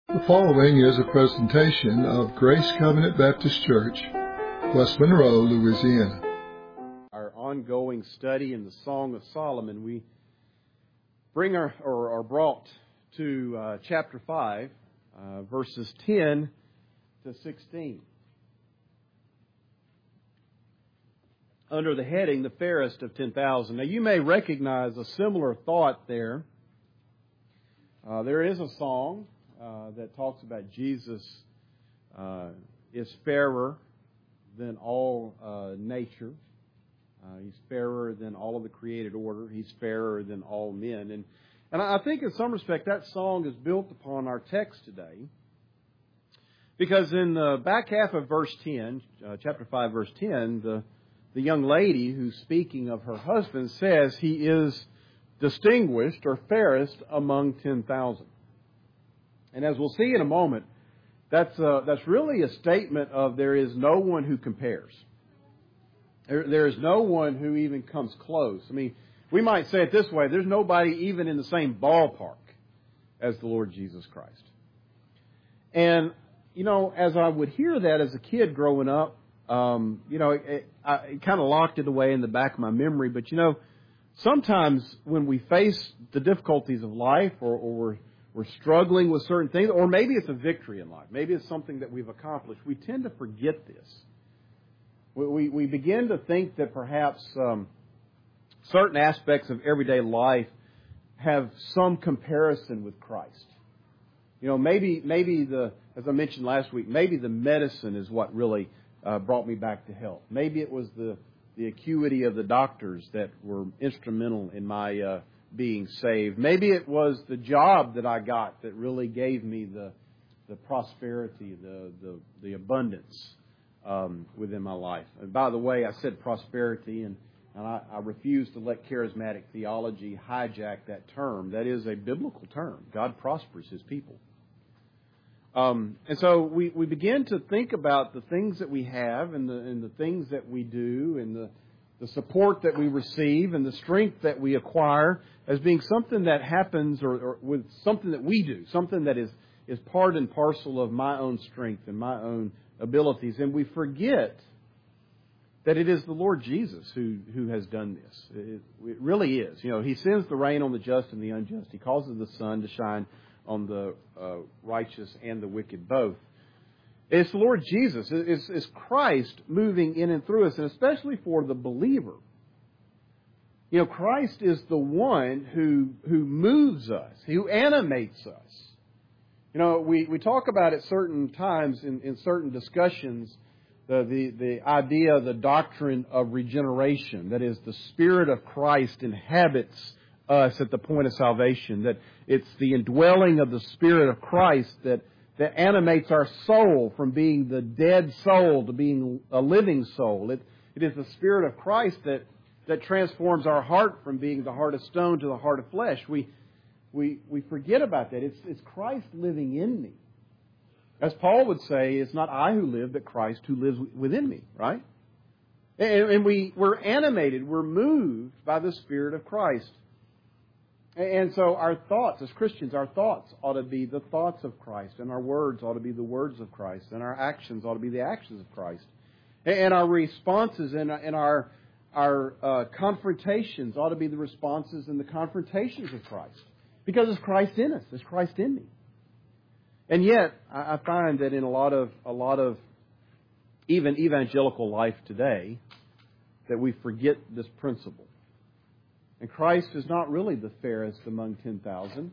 The following is a presentation of Grace Covenant Baptist Church, West Monroe, Louisiana. Our ongoing study in the Song of Solomon, we bring are brought to chapter 5, verses 10 to 16. Under the heading, The Fairest of 10,000. Now you may recognize a similar thought there. There is a song that talks about Jesus is fairer than all nature. He's fairer than all of the created order. He's fairer than all men. And I think in some respect that song is built upon our text today. Because in the back half of verse 10, chapter 5, verse 10, the young lady who's speaking of her husband says he is distinguished or fairest among 10,000. And as we'll see in a moment, that's really a statement of there is no one who compares. There is no one who even comes close. I mean, we might say it this way, there's nobody even in the same ballpark as the Lord Jesus Christ. And, you know, as I would hear that as a kid growing up, it kind of locked it away in the back of my memory. But, you know, sometimes when we face the difficulties of life or we're struggling with certain things, or maybe it's a victory in life, maybe it's something that we've accomplished, we tend to forget this. We begin to think that perhaps certain aspects of everyday life have some comparison with Christ. You know, maybe as I mentioned last week, maybe the medicine is what really brought me back to health. Maybe it was the acuity of the doctors that were instrumental in my being saved. Maybe it was the job that I got that really gave me the prosperity, the abundance within my life. And by the way, I said prosperity, and I refuse to let charismatic theology hijack that term. That is a biblical term. God prospers His people. And so we begin to think about the things that we have and the things that we do and the support that we receive and the strength that we acquire as being something that happens or with something that we do, something that is part and parcel of my own strength and my own abilities. And we forget that it is the Lord Jesus who has done this. It really is. You know, He sends the rain on the just and the unjust. He causes the sun to shine on the righteous and the wicked both. It's the Lord Jesus. It's Christ moving in and through us, and especially for the believer. You know, Christ is the one who moves us, who animates us. You know, we talk about at certain times in certain discussions the idea, the doctrine of regeneration. That is, the Spirit of Christ inhabits us at the point of salvation. That it's the indwelling of the Spirit of Christ that animates our soul from being the dead soul to being a living soul. It is the Spirit of Christ that transforms our heart from being the heart of stone to the heart of flesh. We forget about that. It's Christ living in me. As Paul would say, it's not I who live, but Christ who lives within me, right? And we're animated, we're moved by the Spirit of Christ. And so our thoughts, as Christians, our thoughts ought to be the thoughts of Christ, and our words ought to be the words of Christ, and our actions ought to be the actions of Christ. And our responses and our confrontations ought to be the responses and the confrontations of Christ. Because it's Christ in us, it's Christ in me. And yet, I find that in a lot of even evangelical life today, that we forget this principle. And Christ is not really the fairest among 10,000.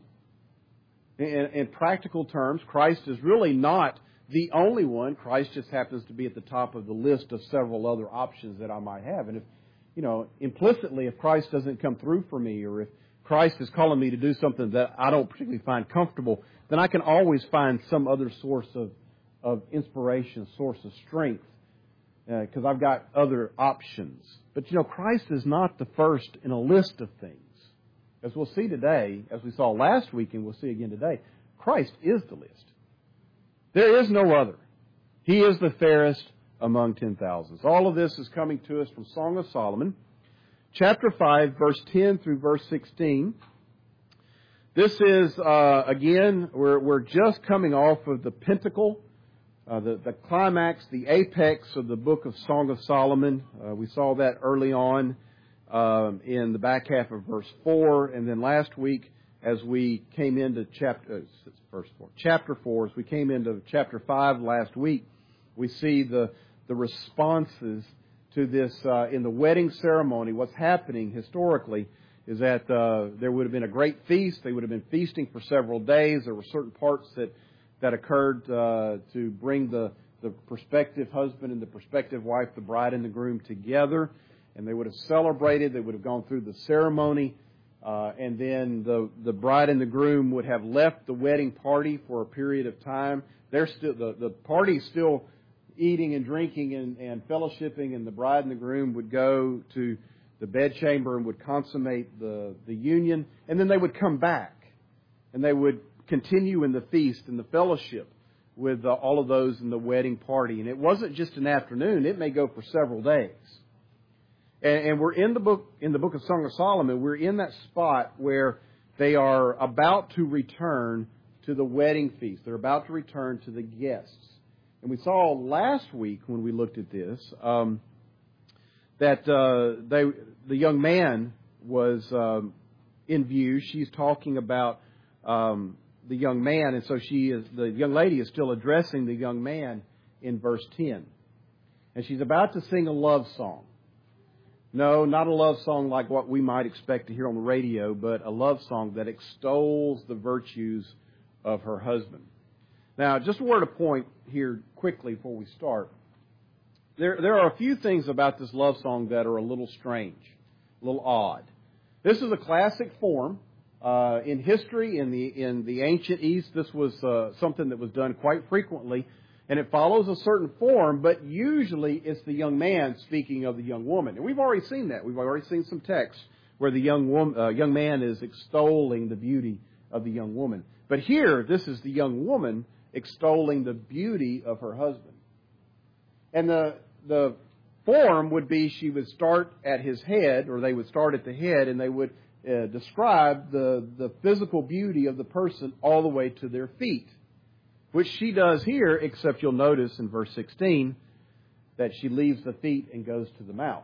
In practical terms, Christ is really not the only one. Christ just happens to be at the top of the list of several other options that I might have. And if, you know, implicitly, if Christ doesn't come through for me, or if Christ is calling me to do something that I don't particularly find comfortable, then I can always find some other source of inspiration, source of strength, because I've got other options. But, you know, Christ is not the first in a list of things. As we'll see today, as we saw last week and we'll see again today, Christ is the list. There is no other. He is the fairest among 10,000. So all of this is coming to us from Song of Solomon, chapter 5, verse 10 through verse 16. This is, again, we're just coming off of the pinnacle, the climax, the apex of the book of Song of Solomon. We saw that early on in the back half of verse 4. And then last week, as we came into chapter 4, as we came into chapter 5 last week, we see the responses to this in the wedding ceremony. What's happening historically is that there would have been a great feast. They would have been feasting for several days. There were certain parts that occurred to bring the prospective husband and the prospective wife, the bride and the groom, together. And they would have celebrated. They would have gone through the ceremony. And then the bride and the groom would have left the wedding party for a period of time. They're still the party's still eating and drinking and fellowshipping, and the bride and the groom would go to the bedchamber and would consummate the union, and then they would come back, and they would continue in the feast and the fellowship with all of those in the wedding party. And it wasn't just an afternoon; it may go for several days. And we're in the book of Song of Solomon. We're in that spot where they are about to return to the wedding feast. They're about to return to the guests. And we saw last week when we looked at this that the young man was in view. She's talking about the young man, and so the young lady is still addressing the young man in verse 10. And she's about to sing a love song. No, not a love song like what we might expect to hear on the radio, but a love song that extols the virtues of her husband. Now, just a word of point here quickly before we start. There are a few things about this love song that are a little strange, a little odd. This is a classic form. In history, in the ancient East, this was something that was done quite frequently, and it follows a certain form, but usually it's the young man speaking of the young woman. And we've already seen that. We've already seen some texts where the young man is extolling the beauty of the young woman. But here, this is the young woman extolling the beauty of her husband. And the form would be she would start at his head, or they would start at the head, and they would describe the physical beauty of the person all the way to their feet, which she does here, except you'll notice in verse 16 that she leaves the feet and goes to the mouth,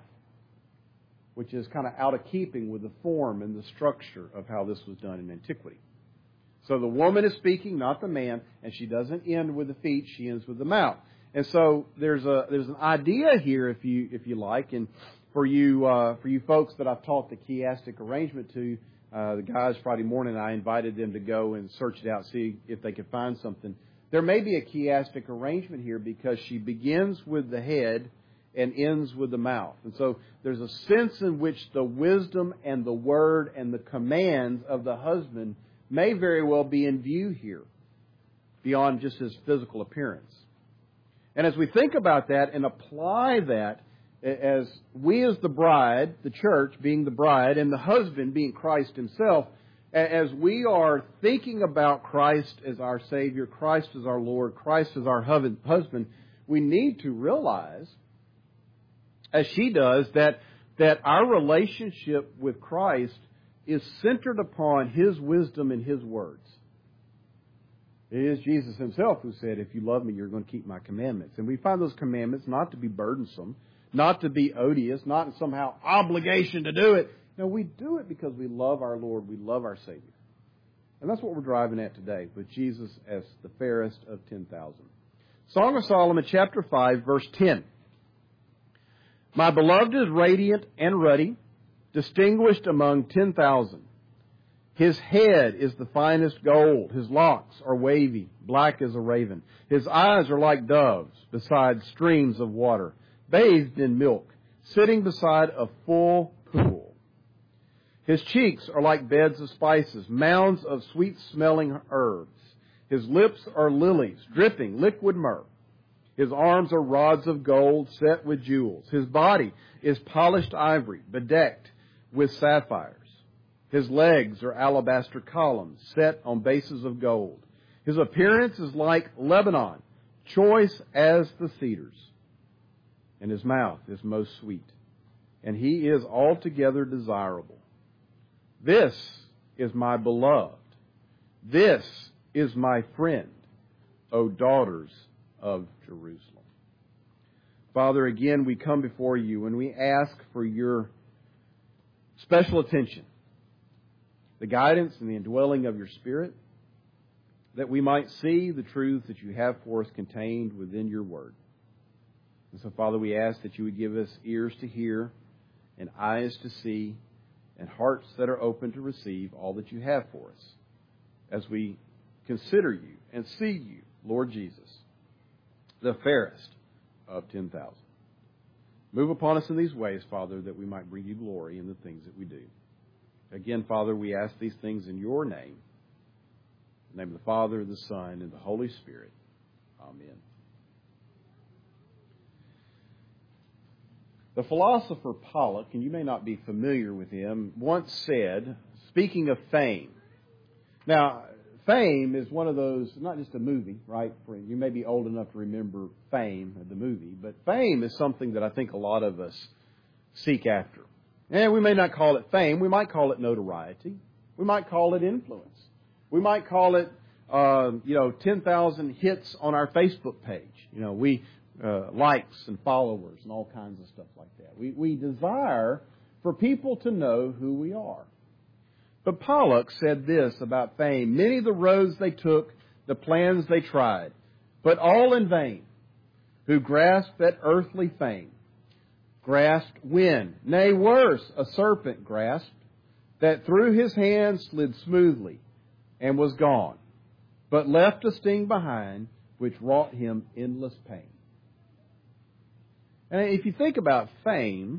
which is kind of out of keeping with the form and the structure of how this was done in antiquity. So the woman is speaking, not the man, and she doesn't end with the feet, she ends with the mouth. And so there's an idea here, if you like, and for you folks that I've taught the chiastic arrangement to, the guys Friday morning, I invited them to go and search it out, see if they could find something. There may be a chiastic arrangement here because she begins with the head and ends with the mouth. And so there's a sense in which the wisdom and the word and the commands of the husband may very well be in view here, beyond just his physical appearance. And as we think about that and apply that, as we as the bride, the church being the bride, and the husband being Christ himself, as we are thinking about Christ as our Savior, Christ as our Lord, Christ as our husband, we need to realize, as she does, that our relationship with Christ is centered upon His wisdom and His words. It is Jesus himself who said, if you love me, you're going to keep my commandments. And we find those commandments not to be burdensome, not to be odious, not in somehow obligation to do it. No, we do it because we love our Lord, we love our Savior. And that's what we're driving at today, with Jesus as the fairest of 10,000. Song of Solomon, chapter 5, verse 10. My beloved is radiant and ruddy, distinguished among 10,000. His head is the finest gold. His locks are wavy, black as a raven. His eyes are like doves beside streams of water, bathed in milk, sitting beside a full pool. His cheeks are like beds of spices, mounds of sweet-smelling herbs. His lips are lilies, dripping liquid myrrh. His arms are rods of gold set with jewels. His body is polished ivory, bedecked with sapphires. His legs are alabaster columns set on bases of gold. His appearance is like Lebanon, choice as the cedars. And his mouth is most sweet. And he is altogether desirable. This is my beloved, This is my friend, O daughters of Jerusalem. Father, again, we come before you and we ask for your special attention, the guidance and the indwelling of your Spirit, that we might see the truth that you have for us contained within your word. And so, Father, we ask that you would give us ears to hear and eyes to see and hearts that are open to receive all that you have for us as we consider you and see you, Lord Jesus, the fairest of 10,000. Move upon us in these ways, Father, that we might bring you glory in the things that we do. Again, Father, we ask these things in your name. In the name of the Father, the Son, and the Holy Spirit. Amen. The philosopher Pollock, and you may not be familiar with him, once said, speaking of fame. Now, Fame is one of those, not just a movie, right? You may be old enough to remember Fame, the movie, but fame is something that I think a lot of us seek after. And we may not call it fame. We might call it notoriety. We might call it influence. We might call it, 10,000 hits on our Facebook page. Likes and followers and all kinds of stuff like that. We desire for people to know who we are. But Pollock said this about fame: many the roads they took, the plans they tried, but all in vain. Who grasped at earthly fame, grasped wind, nay worse, a serpent grasped, that through his hands slid smoothly and was gone, but left a sting behind which wrought him endless pain. And if you think about fame,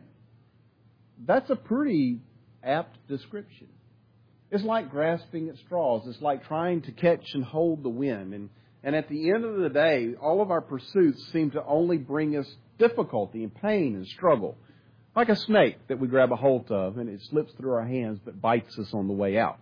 that's a pretty apt description. It's like grasping at straws. It's like trying to catch and hold the wind. And at the end of the day, all of our pursuits seem to only bring us difficulty and pain and struggle. Like a snake that we grab a hold of and it slips through our hands but bites us on the way out.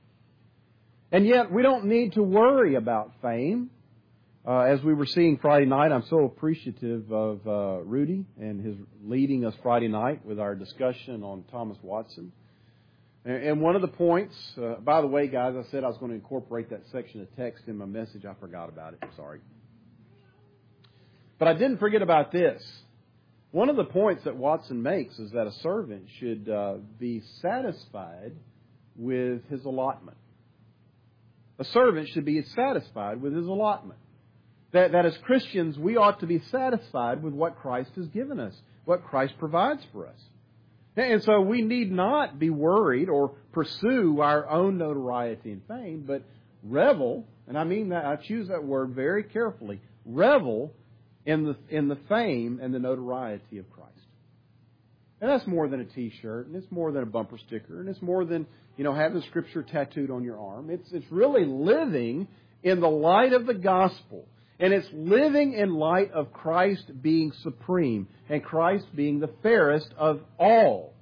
And yet we don't need to worry about fame. As we were seeing Friday night, I'm so appreciative of Rudy and his leading us Friday night with our discussion on Thomas Watson. And one of the points, by the way, guys, I said I was going to incorporate that section of text in my message. I forgot about it. I'm sorry. But I didn't forget about this. One of the points that Watson makes is that a servant should be satisfied with his allotment. A servant should be satisfied with his allotment. That as Christians, we ought to be satisfied with what Christ has given us, what Christ provides for us. And so we need not be worried or pursue our own notoriety and fame, but revel, and I mean that, I choose that word very carefully, revel in the fame and the notoriety of Christ. And that's more than a T-shirt, and it's more than a bumper sticker, and it's more than, having Scripture tattooed on your arm. It's really living in the light of the gospel. And it's living in light of Christ being supreme and Christ being the fairest of all.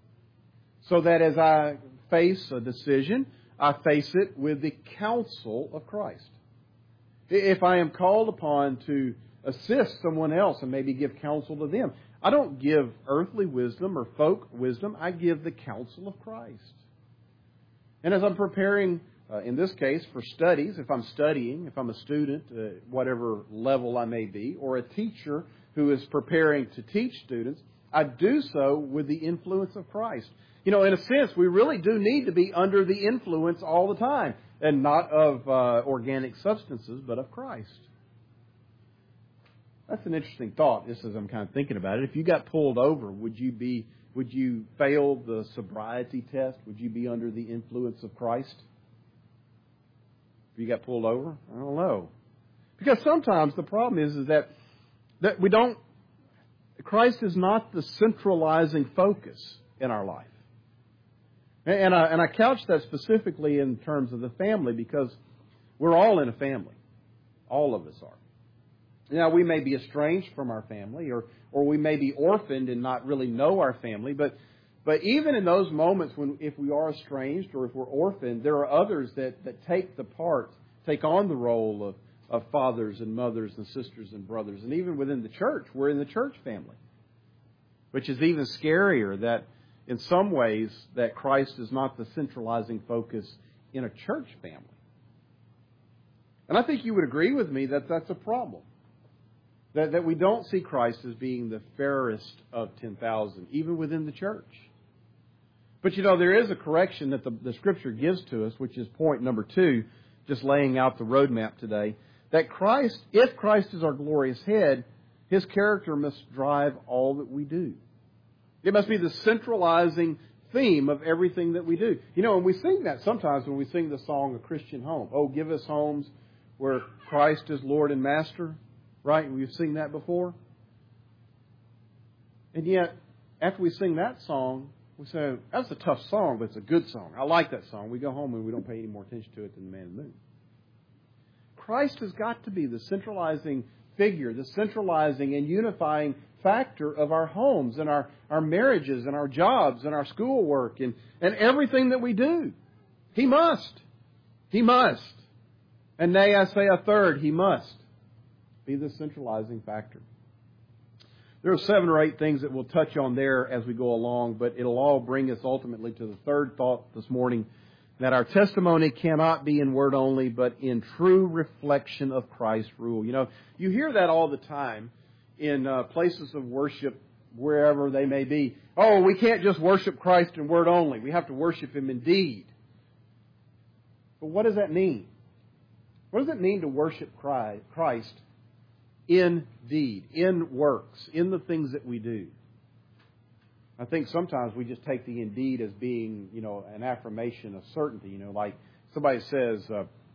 So that as I face a decision, I face it with the counsel of Christ. If I am called upon to assist someone else and maybe give counsel to them, I don't give earthly wisdom or folk wisdom. I give the counsel of Christ. And as I'm preparing in this case, for studies, if I'm studying, if I'm a student, whatever level I may be, or a teacher who is preparing to teach students, I do so with the influence of Christ. In a sense, we really do need to be under the influence all the time, and not of organic substances, but of Christ. That's an interesting thought, just as I'm kind of thinking about it. If you got pulled over, would you fail the sobriety test? Would you be under the influence of Christ? If you got pulled over? I don't know. Because sometimes the problem is that we don't, Christ is not the centralizing focus in our life. And I couch that specifically in terms of the family because we're all in a family. All of us are. Now, we may be estranged from our family or we may be orphaned and not really know our family, but even in those moments if we are estranged or if we're orphaned, there are others that take on the role of fathers and mothers and sisters and brothers. And even within the church, we're in the church family, which is even scarier that in some ways that Christ is not the centralizing focus in a church family. And I think you would agree with me that that's a problem. That we don't see Christ as being the fairest of 10,000, even within the church. But there is a correction that the Scripture gives to us, which is point number 2, just laying out the roadmap today, that Christ, if Christ is our glorious head, His character must drive all that we do. It must be the centralizing theme of everything that we do. And we sing that sometimes when we sing the song, A Christian Home. Oh, give us homes where Christ is Lord and Master. Right? We've seen that before. And yet, after we sing that song, we say, that's a tough song, but it's a good song. I like that song. We go home and we don't pay any more attention to it than the man in the moon. Christ has got to be the centralizing figure, the centralizing and unifying factor of our homes and our marriages and our jobs and our schoolwork and everything that we do. He must. He must. And nay, I say a third, He must be the centralizing factor. There are 7 or 8 things that we'll touch on there as we go along, but it'll all bring us ultimately to the third thought this morning, that our testimony cannot be in word only, but in true reflection of Christ's rule. You hear that all the time in places of worship, wherever they may be. Oh, we can't just worship Christ in word only. We have to worship Him in deed. But what does that mean? What does it mean to worship Christ in deed, in works, in the things that we do? I think sometimes we just take the indeed as being, an affirmation of certainty. Like somebody says,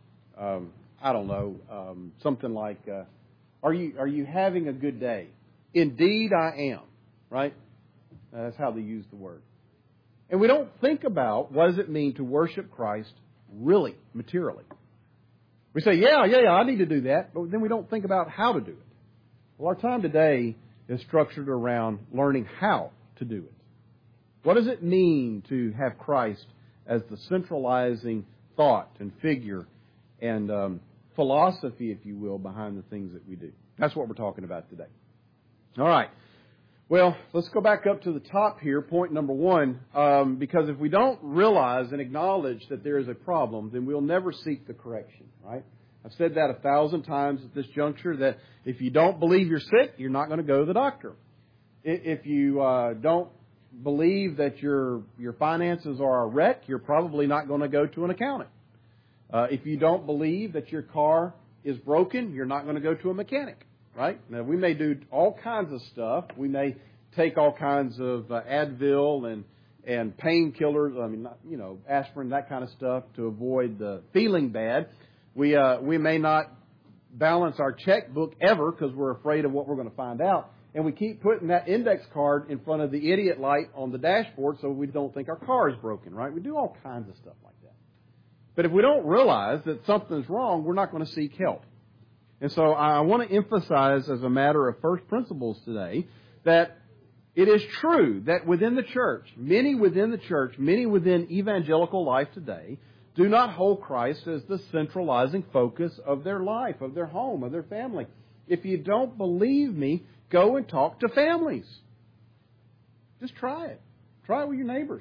I don't know, something like, are you having a good day? Indeed I am, right? That's how they use the word. And we don't think about what does it mean to worship Christ really, materially. We say, yeah, I need to do that, but then we don't think about how to do it. Well, our time today is structured around learning how to do it. What does it mean to have Christ as the centralizing thought and figure and philosophy, if you will, behind the things that we do? That's what we're talking about today. All right. Well, let's go back up to the top here, point number 1, because if we don't realize and acknowledge that there is a problem, then we'll never seek the correction, right? I've said that 1,000 times at this juncture, that if you don't believe you're sick, you're not going to go to the doctor. If you don't believe that your finances are a wreck, you're probably not going to go to an accountant. If you don't believe that your car is broken, you're not going to go to a mechanic. Right? Now, we may do all kinds of stuff. We may take all kinds of Advil and painkillers, aspirin, that kind of stuff to avoid the feeling bad. We may not balance our checkbook ever because we're afraid of what we're going to find out. And we keep putting that index card in front of the idiot light on the dashboard so we don't think our car is broken, right? We do all kinds of stuff like that. But if we don't realize that something's wrong, we're not going to seek help. And so I want to emphasize as a matter of first principles today that it is true that within the church, many within evangelical life today, do not hold Christ as the centralizing focus of their life, of their home, of their family. If you don't believe me, go and talk to families. Just try it. Try it with your neighbors.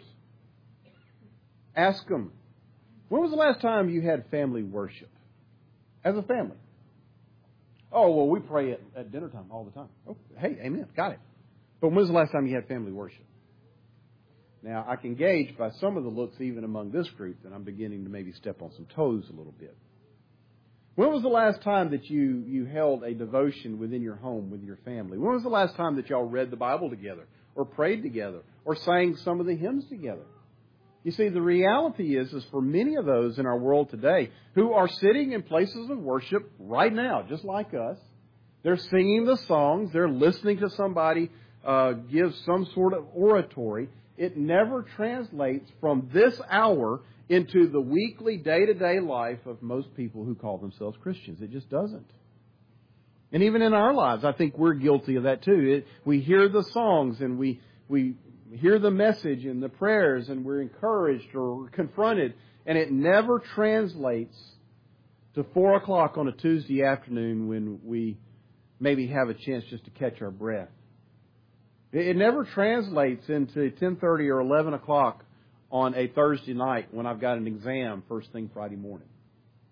Ask them, when was the last time you had family worship? As a family. Oh, well, we pray at dinner time all the time. Oh, hey, amen. Got it. But when was the last time you had family worship? Now, I can gauge by some of the looks even among this group that I'm beginning to maybe step on some toes a little bit. When was the last time that you held a devotion within your home with your family? When was the last time that y'all read the Bible together or prayed together or sang some of the hymns together? You see, the reality is for many of those in our world today who are sitting in places of worship right now, just like us, they're singing the songs, they're listening to somebody give some sort of oratory. It never translates from this hour into the weekly, day-to-day life of most people who call themselves Christians. It just doesn't. And even in our lives, I think we're guilty of that too. We hear the songs and we hear the message and the prayers and we're encouraged or confronted, and it never translates to 4 o'clock on a Tuesday afternoon when we maybe have a chance just to catch our breath. It never translates into 10:30 or 11 o'clock on a Thursday night when I've got an exam first thing Friday morning.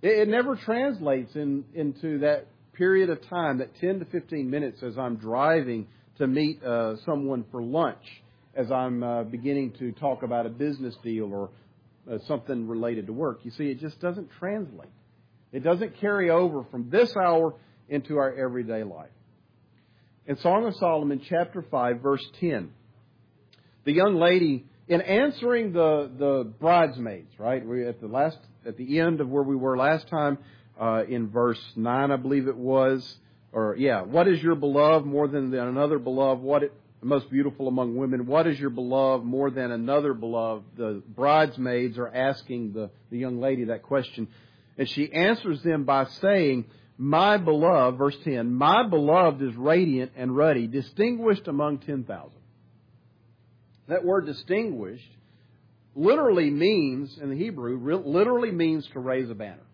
It never translates into that period of time, that 10 to 15 minutes as I'm driving to meet someone for lunch, as I'm beginning to talk about a business deal or something related to work. You see, it just doesn't translate. It doesn't carry over from this hour into our everyday life. In Song of Solomon, chapter 5, verse 10, the young lady, in answering the bridesmaids, right? We're at the end of where we were last time, in verse 9, I believe it was. What is your beloved more than another beloved? Most beautiful among women, what is your beloved more than another beloved? The bridesmaids are asking the young lady that question. And she answers them by saying, my beloved, verse 10, my beloved is radiant and ruddy, distinguished among 10,000. That word distinguished literally means, in the Hebrew, literally means to raise a banner.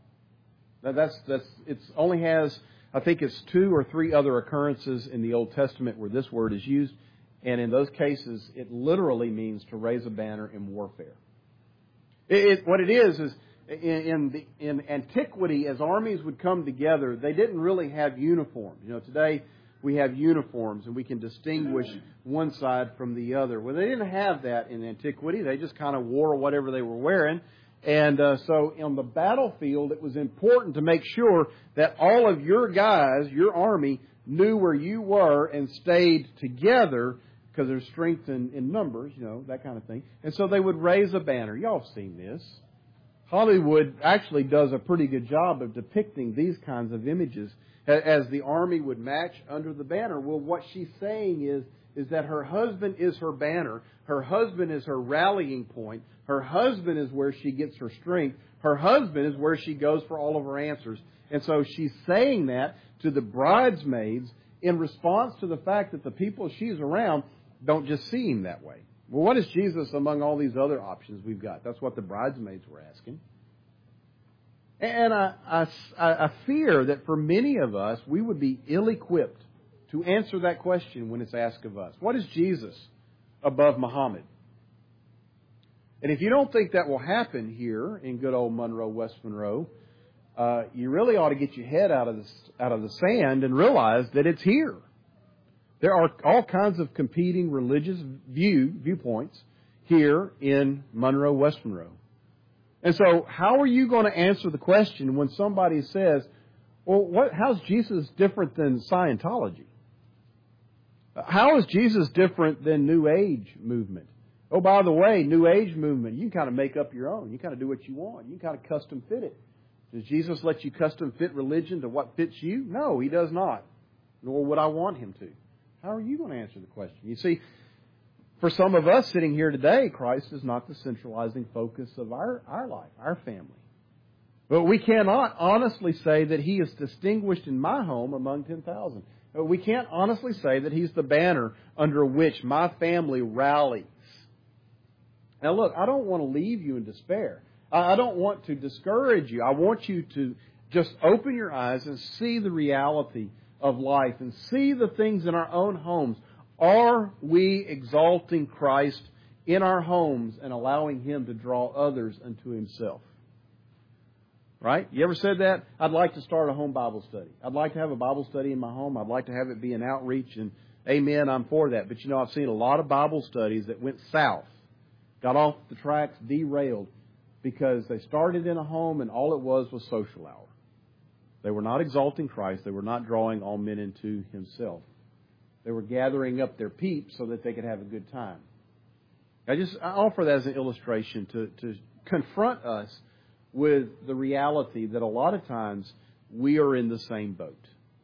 It only has, I think it's 2 or 3 other occurrences in the Old Testament where this word is used. And in those cases, it literally means to raise a banner in warfare. What it is in antiquity, as armies would come together, they didn't really have uniforms. Today we have uniforms and we can distinguish one side from the other. Well, they didn't have that in antiquity. They just kind of wore whatever they were wearing. And so on the battlefield, it was important to make sure that all of your guys, your army, knew where you were and stayed together, because there's strength in numbers, that kind of thing. And so they would raise a banner. Y'all have seen this. Hollywood actually does a pretty good job of depicting these kinds of images as the army would march under the banner. Well, what she's saying is that her husband is her banner. Her husband is her rallying point. Her husband is where she gets her strength. Her husband is where she goes for all of her answers. And so she's saying that to the bridesmaids in response to the fact that the people she's around don't just see him that way. Well, what is Jesus among all these other options we've got? That's what the bridesmaids were asking. And I fear that for many of us, we would be ill-equipped to answer that question when it's asked of us. What is Jesus above Muhammad? And if you don't think that will happen here in good old Monroe, West Monroe, you really ought to get your head out of the sand and realize that it's here. There are all kinds of competing religious viewpoints here in Monroe, West Monroe. And so how are you going to answer the question when somebody says, well, how's Jesus different than Scientology? How is Jesus different than New Age movement? Oh, by the way, New Age movement, you can kind of make up your own. You kind of do what you want. You can kind of custom fit it. Does Jesus let you custom fit religion to what fits you? No, He does not. Nor would I want Him to. How are you going to answer the question? You see, for some of us sitting here today, Christ is not the centralizing focus of our life, our family. But we cannot honestly say that He is distinguished in my home among 10,000. We can't honestly say that He's the banner under which my family rallies. Now look, I don't want to leave you in despair. I don't want to discourage you. I want you to just open your eyes and see the reality of life and see the things in our own homes. Are we exalting Christ in our homes and allowing Him to draw others unto Himself? Right? You ever said that? I'd like to start a home Bible study. I'd like to have a Bible study in my home. I'd like to have it be an outreach, and amen, I'm for that. But I've seen a lot of Bible studies that went south, got off the tracks, derailed, because they started in a home and all it was social hour. They were not exalting Christ. They were not drawing all men into Himself. They were gathering up their peeps so that they could have a good time. I offer that as an illustration to confront us with the reality that a lot of times we are in the same boat.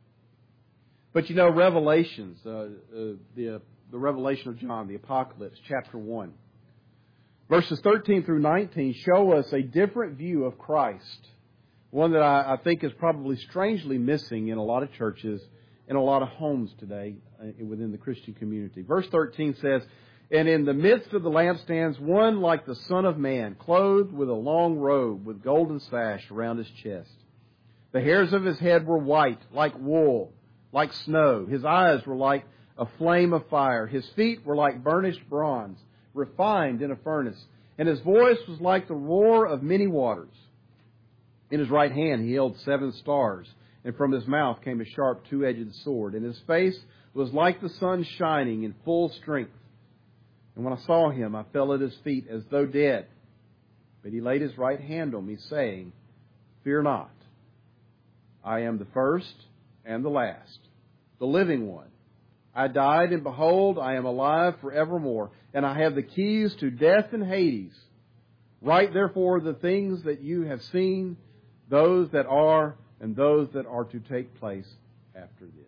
But Revelations, the revelation of John, the Apocalypse, chapter 1, verses 13 through 19 show us a different view of Christ. One that I think is probably strangely missing in a lot of churches, in a lot of homes today within the Christian community. Verse 13 says, "And in the midst of the lampstands, one like the Son of Man, clothed with a long robe, with golden sash around his chest. The hairs of his head were white, like wool, like snow. His eyes were like a flame of fire. His feet were like burnished bronze, refined in a furnace. And his voice was like the roar of many waters. In his right hand he held 7 stars, and from his mouth came a sharp 2-edged sword, and his face was like the sun shining in full strength. And when I saw him, I fell at his feet as though dead. But he laid his right hand on me, saying, Fear not. I am the first and the last, the living one. I died, and behold, I am alive forevermore, and I have the keys to death and Hades. Write therefore the things that you have seen, those that are, and those that are to take place after this.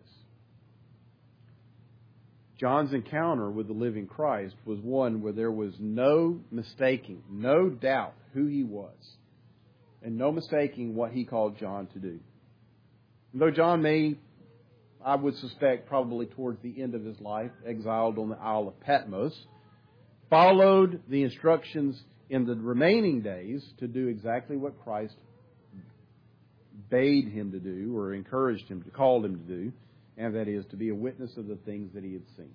John's encounter with the living Christ was one where there was no mistaking, no doubt who he was, and no mistaking what he called John to do. And though John may, I would suspect, probably towards the end of his life, exiled on the Isle of Patmos, followed the instructions in the remaining days to do exactly what Christ bade him to do, or encouraged him, called him to do, and that is to be a witness of the things that he had seen.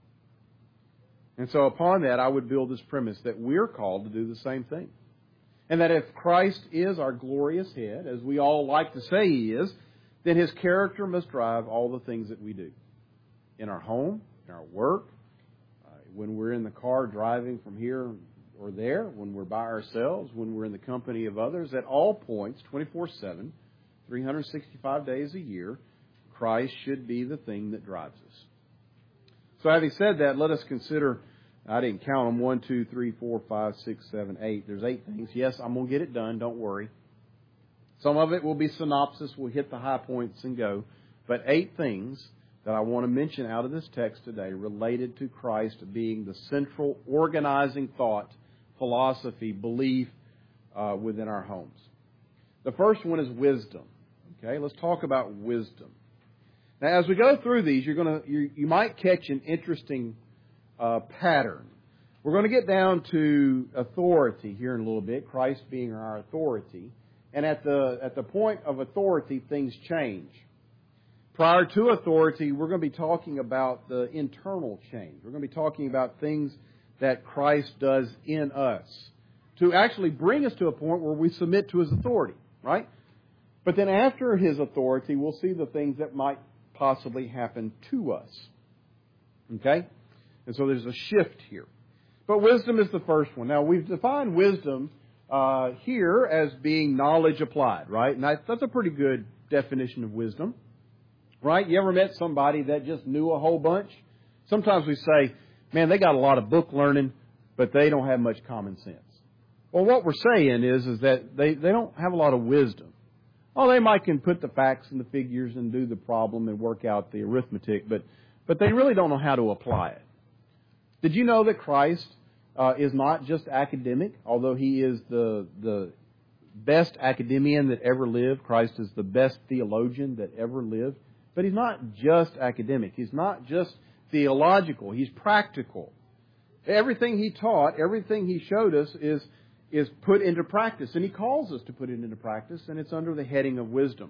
And so upon that, I would build this premise that we're called to do the same thing. And that if Christ is our glorious head, as we all like to say he is, then his character must drive all the things that we do. In our home, in our work, when we're in the car driving from here or there, when we're by ourselves, when we're in the company of others, at all points, 24/7, 365 days a year, Christ should be the thing that drives us. So having said that, let us consider, I didn't count them, 1, 2, 3, 4, 5, 6, 7, 8. There's 8 things. Yes, I'm going to get it done. Don't worry. Some of it will be synopsis. We'll hit the high points and go. But 8 things that I want to mention out of this text today related to Christ being the central organizing thought, philosophy, belief within our homes. The first one is wisdom. Okay, let's talk about wisdom. Now, as we go through these, you might catch an interesting pattern. We're going to get down to authority here in a little bit, Christ being our authority. And at the point of authority, things change. Prior to authority, we're going to be talking about the internal change. We're going to be talking about things that Christ does in us to actually bring us to a point where we submit to his authority, right? But then after his authority, we'll see the things that might possibly happen to us. Okay? And so there's a shift here. But wisdom is the first one. Now, we've defined wisdom here as being knowledge applied, right? And that's a pretty good definition of wisdom, right? You ever met somebody that just knew a whole bunch? Sometimes we say, man, they got a lot of book learning, but they don't have much common sense. Well, what we're saying is that they don't have a lot of wisdom. Oh, they might can put the facts and the figures and do the problem and work out the arithmetic, but they really don't know how to apply it. Did you know that Christ is not just academic, although he is the best academician that ever lived? Christ is the best theologian that ever lived. But he's not just academic. He's not just theological. He's practical. Everything he taught, everything he showed us is put into practice. And he calls us to put it into practice, and it's under the heading of wisdom.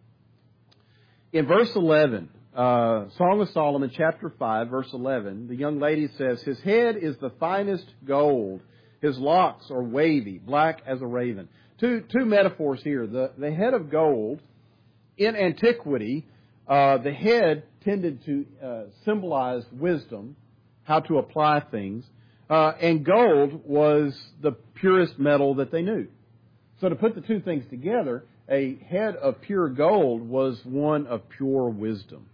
In verse 11, Song of Solomon, chapter 5, verse 11, the young lady says, his head is the finest gold. His locks are wavy, black as a raven. Two metaphors here. The head of gold, in antiquity, the head tended to symbolize wisdom, how to apply things. And gold was the purest metal that they knew. So to put the two things together, a head of pure gold was one of pure wisdom.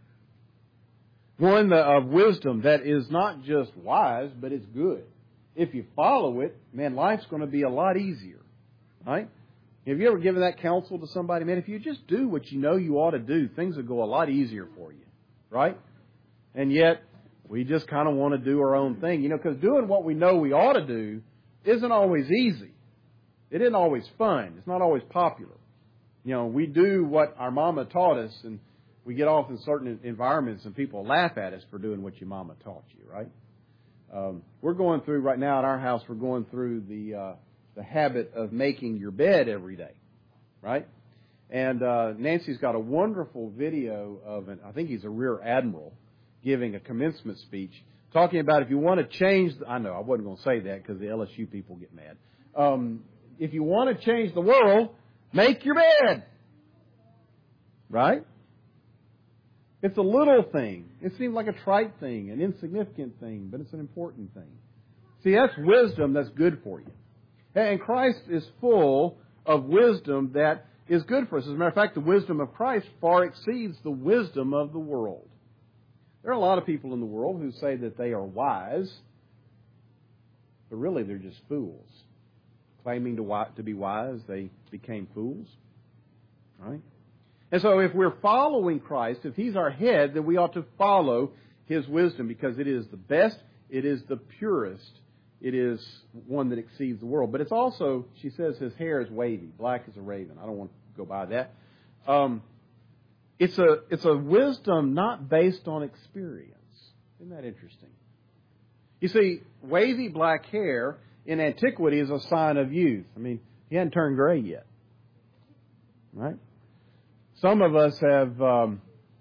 One of wisdom that is not just wise, but it's good. If you follow it, man, life's going to be a lot easier. Right? Have you ever given that counsel to somebody? Man, if you just do what you know you ought to do, things will go a lot easier for you. Right? And yet, we just kind of want to do our own thing. You know, because doing what we know we ought to do isn't always easy. It isn't always fun. It's not always popular. You know, we do what our mama taught us, and we get off in certain environments and people laugh at us for doing what your mama taught you, right? We're going through, right now at our house, we're going through the habit of making your bed every day, right? And Nancy's got a wonderful video of I think he's a rear admiral, giving a commencement speech, talking about if you want to change, I know I wasn't going to say that because the LSU people get mad. If you want to change the world, Make your bed. Right? It's a little thing. It seems like a trite thing, an insignificant thing, but it's an important thing. See, that's wisdom that's good for you. And Christ is full of wisdom that is good for us. As a matter of fact, the wisdom of Christ far exceeds the wisdom of the world. There are a lot of people in the world who say that they are wise, but really they're just fools. Claiming to be wise, they became fools. Right? And so if we're following Christ, if He's our head, then we ought to follow His wisdom because it is the best, it is the purest, it is one that exceeds the world. But it's also, she says, His hair is wavy, black as a raven. I don't want to go by that. It's a wisdom not based on experience. Isn't that interesting? You see, wavy black hair in antiquity is a sign of youth. I mean, he hadn't turned gray yet. Right? Some of us have a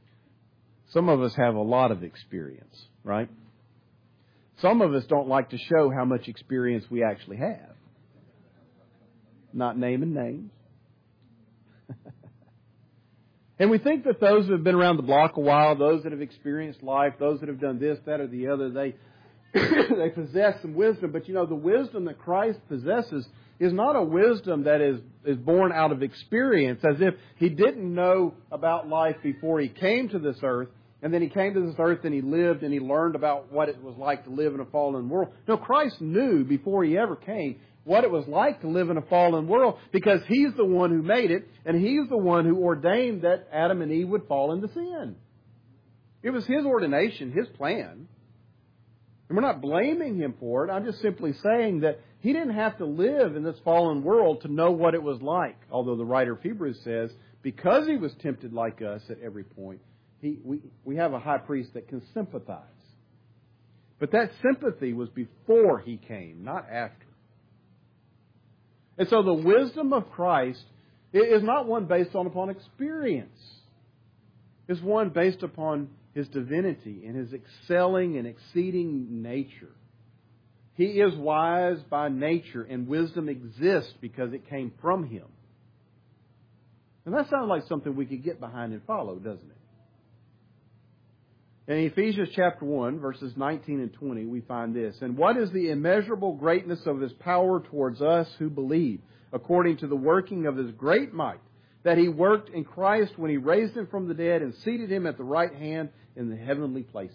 lot of experience, right? Some of us don't like to show how much experience we actually have. Not naming names. And we think that those who have been around the block a while, those that have experienced life, those that have done this, that, or the other, they possess some wisdom. But you know, the wisdom that Christ possesses is not a wisdom that is born out of experience, as if He didn't know about life before He came to this earth, and then He came to this earth and He lived and He learned about what it was like to live in a fallen world. No, Christ knew before He ever came what it was like to live in a fallen world, because He's the one who made it, and He's the one who ordained that Adam and Eve would fall into sin. It was His ordination, His plan. And we're not blaming Him for it. I'm just simply saying that He didn't have to live in this fallen world to know what it was like. Although the writer of Hebrews says, because He was tempted like us at every point, we have a high priest that can sympathize. But that sympathy was before He came, not after. And so the wisdom of Christ is not one based upon experience. It's one based upon His divinity and His excelling and exceeding nature. He is wise by nature, and wisdom exists because it came from Him. And that sounds like something we could get behind and follow, doesn't it? In Ephesians chapter 1, verses 19 and 20, we find this. And what is the immeasurable greatness of His power towards us who believe, according to the working of His great might, that He worked in Christ when He raised Him from the dead and seated Him at the right hand in the heavenly places.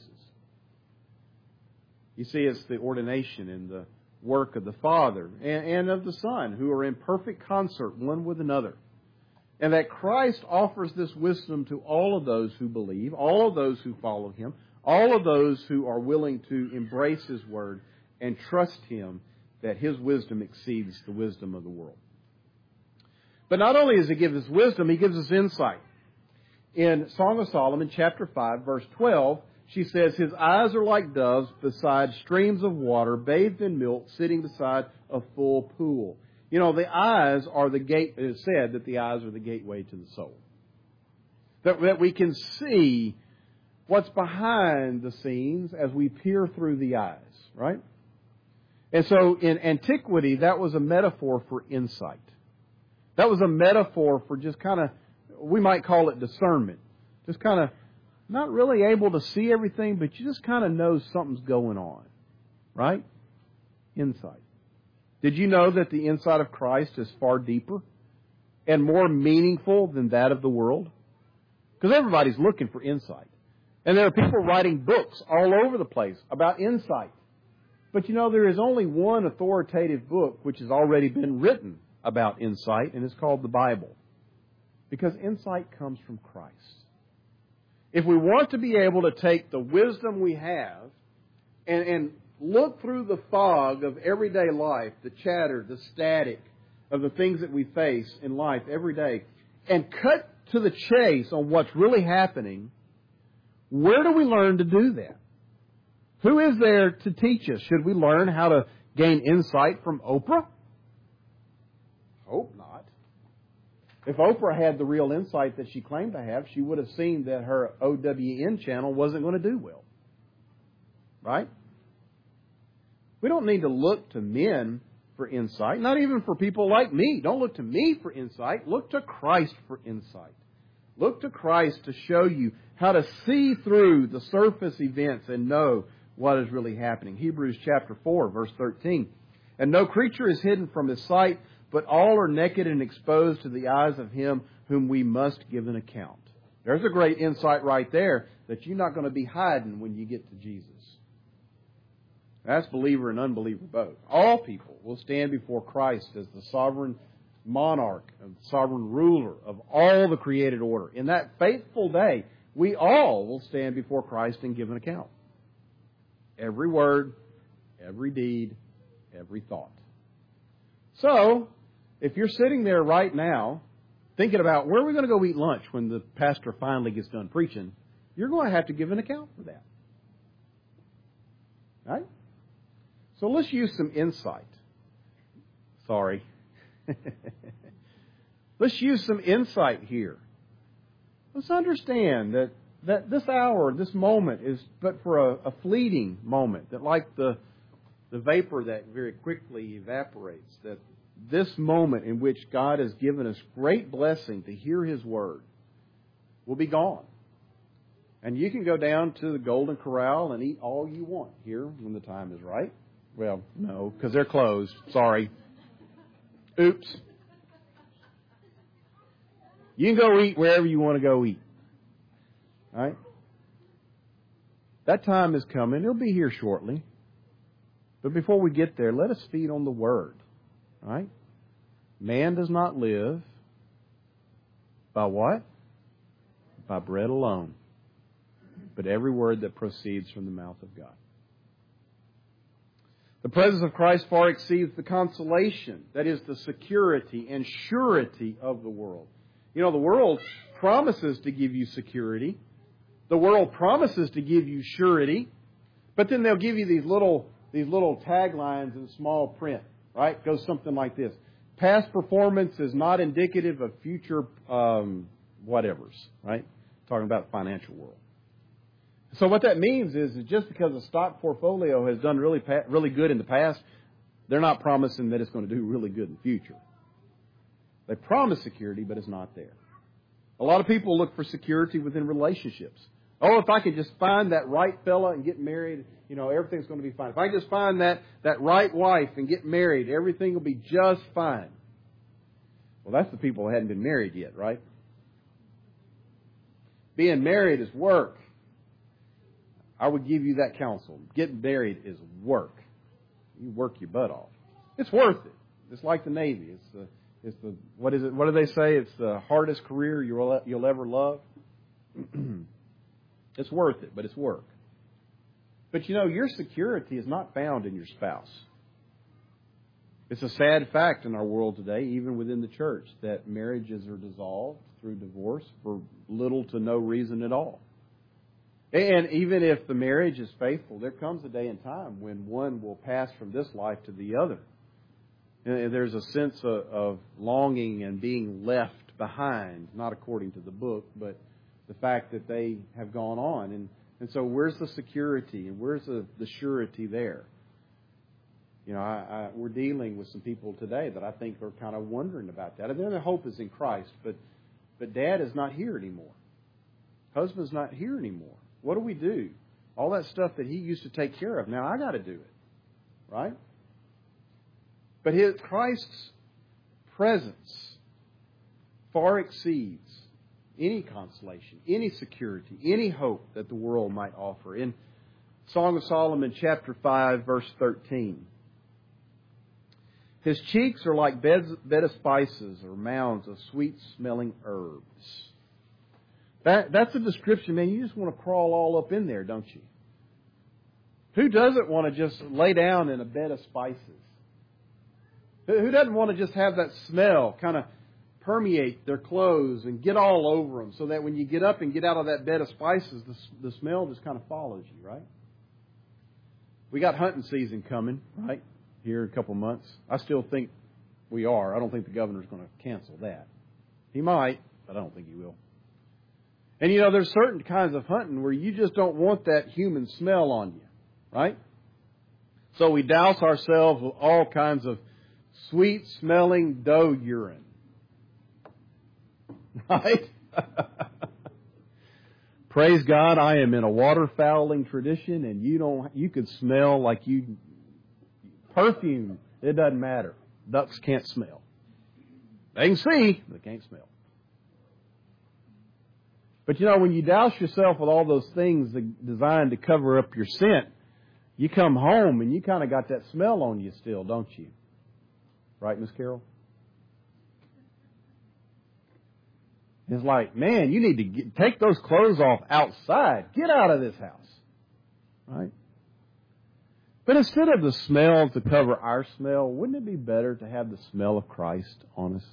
You see, it's the ordination and the work of the Father and of the Son, who are in perfect concert one with another. And that Christ offers this wisdom to all of those who believe, all of those who follow Him, all of those who are willing to embrace His Word and trust Him that His wisdom exceeds the wisdom of the world. But not only does He give us wisdom, He gives us insight. In Song of Solomon, chapter 5, verse 12, she says, His eyes are like doves beside streams of water, bathed in milk, sitting beside a full pool. You know, the eyes are the gate. It is said that the eyes are the gateway to the soul. That we can see what's behind the scenes as we peer through the eyes, right? And so in antiquity, that was a metaphor for insight. That was a metaphor for just kind of, we might call it discernment. Just kind of not really able to see everything, but you just kind of know something's going on, right? Insight. Did you know that the insight of Christ is far deeper and more meaningful than that of the world? Because everybody's looking for insight. And there are people writing books all over the place about insight. But you know, there is only one authoritative book which has already been written about insight, and it's called the Bible. Because insight comes from Christ. If we want to be able to take the wisdom we have and look through the fog of everyday life, the chatter, the static of the things that we face in life every day, and cut to the chase on what's really happening, where do we learn to do that? Who is there to teach us? Should we learn how to gain insight from Oprah? Hope not. If Oprah had the real insight that she claimed to have, she would have seen that her OWN channel wasn't going to do well. Right? We don't need to look to men for insight. Not even for people like me. Don't look to me for insight. Look to Christ for insight. Look to Christ to show you how to see through the surface events and know what is really happening. Hebrews chapter 4, verse 13. And no creature is hidden from His sight, but all are naked and exposed to the eyes of Him whom we must give an account. There's a great insight right there that you're not going to be hiding when you get to Jesus. That's believer and unbeliever both. All people will stand before Christ as the sovereign monarch, and sovereign ruler of all the created order. In that faithful day, we all will stand before Christ and give an account. Every word, every deed, every thought. So, if you're sitting there right now thinking about where are we going to go eat lunch when the pastor finally gets done preaching, you're going to have to give an account for that. Right? So let's use some insight. Sorry. Let's use some insight here. Let's understand that this hour, this moment is but for a fleeting moment. That like the vapor that very quickly evaporates, that this moment in which God has given us great blessing to hear His Word will be gone. And you can go down to the Golden Corral and eat all you want here when the time is right. Well, no, because they're closed. Sorry. Oops. You can go eat wherever you want to go eat. All right? That time is coming. It'll be here shortly. But before we get there, let us feed on the Word. All right? Man does not live by what? By bread alone, but every word that proceeds from the mouth of God. The presence of Christ far exceeds the consolation, that is the security and surety of the world. You know, the world promises to give you security. The world promises to give you surety, but then they'll give you these little taglines in small print, right? It goes something like this. Past performance is not indicative of future whatevers, right? Talking about the financial world. So what that means is that just because a stock portfolio has done really good in the past, they're not promising that it's going to do really good in the future. They promise security, but it's not there. A lot of people look for security within relationships. Oh, if I could just find that right fella and get married, you know, everything's going to be fine. If I just find that right wife and get married, everything will be just fine. Well, that's the people who hadn't been married yet, right? Being married is work. I would give you that counsel. Getting married is work. You work your butt off. It's worth it. It's like the Navy. It's the what is it? What do they say? It's the hardest career you'll ever love. It's worth it, but it's work. But you know, your security is not found in your spouse. It's a sad fact in our world today, even within the church, that marriages are dissolved through divorce for little to no reason at all. And even if the marriage is faithful, there comes a day and time when one will pass from this life to the other. And there's a sense of longing and being left behind, not according to the book, but the fact that they have gone on. And so where's the security and where's the surety there? You know, we're dealing with some people today that I think are kind of wondering about that. And then their hope is in Christ, but Dad is not here anymore. Husband's not here anymore. What do we do? All that stuff that he used to take care of, now I got to do it, right? But Christ's presence far exceeds any consolation, any security, any hope that the world might offer. In Song of Solomon, chapter 5, verse 13, his cheeks are like bed of spices or mounds of sweet-smelling herbs. That's a description, man. You just want to crawl all up in there, don't you? Who doesn't want to just lay down in a bed of spices? Who doesn't want to just have that smell kind of permeate their clothes and get all over them so that when you get up and get out of that bed of spices, the smell just kind of follows you, right? We got hunting season coming, right, here in a couple of months. I still think we are. I don't think the governor's going to cancel that. He might, but I don't think he will. And, you know, there's certain kinds of hunting where you just don't want that human smell on you, right? So we douse ourselves with all kinds of sweet-smelling doe urine. Right? Praise God, I am in a waterfowling tradition, and you could smell like perfume. It doesn't matter. Ducks can't smell. They can see, but they can't smell. But when you douse yourself with all those things designed to cover up your scent, you come home and you kind of got that smell on you still, don't you? Right, Miss Carol? It's like, man, you need to take those clothes off outside. Get out of this house. Right? But instead of the smell to cover our smell, wouldn't it be better to have the smell of Christ on us?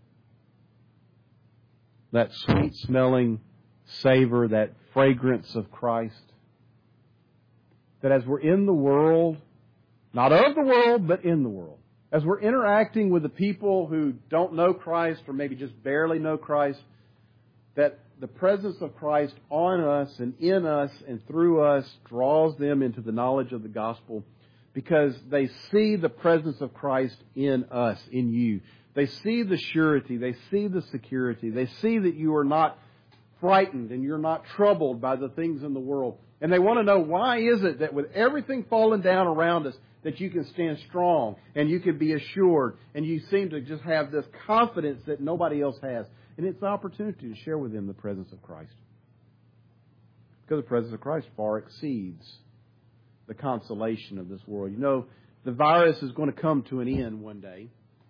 That sweet-smelling savor, that fragrance of Christ. That as we're in the world, not of the world, but in the world, as we're interacting with the people who don't know Christ or maybe just barely know Christ, that the presence of Christ on us and in us and through us draws them into the knowledge of the gospel because they see the presence of Christ in us, in you. They see the surety. They see the security. They see that you are not frightened and you're not troubled by the things in the world. And they want to know, why is it that with everything falling down around us, that you can stand strong and you can be assured and you seem to just have this confidence that nobody else has. And it's an opportunity to share with them the presence of Christ. Because the presence of Christ far exceeds the consolation of this world. The virus is going to come to an end one day.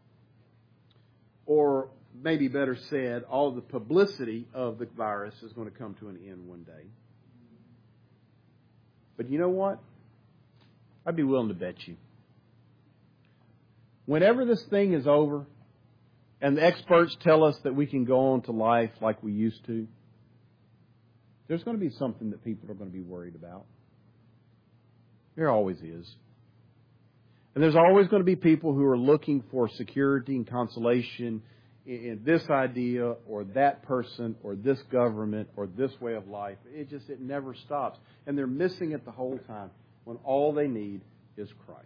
Or maybe better said, all the publicity of the virus is going to come to an end one day. But you know what? I'd be willing to bet you. Whenever this thing is over, and the experts tell us that we can go on to life like we used to, there's going to be something that people are going to be worried about. There always is. And there's always going to be people who are looking for security and consolation in this idea or that person or this government or this way of life. It never stops. And they're missing it the whole time when all they need is Christ.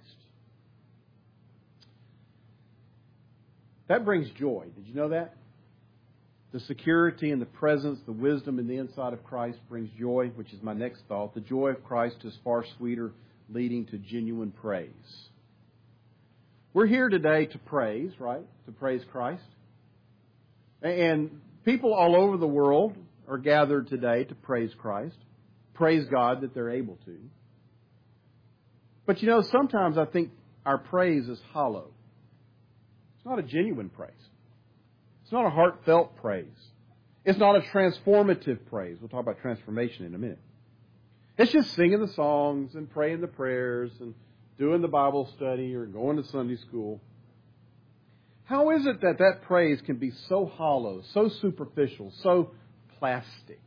That brings joy. Did you know that? The security and the presence, the wisdom in the inside of Christ brings joy, which is my next thought. The joy of Christ is far sweeter, leading to genuine praise. We're here today to praise, right? To praise Christ. And people all over the world are gathered today to praise Christ. Praise God that they're able to. But sometimes I think our praise is hollow. It's not a genuine praise. It's not a heartfelt praise. It's not a transformative praise. We'll talk about transformation in a minute. It's just singing the songs and praying the prayers and doing the Bible study or going to Sunday school. How is it that praise can be so hollow, so superficial, so plastic?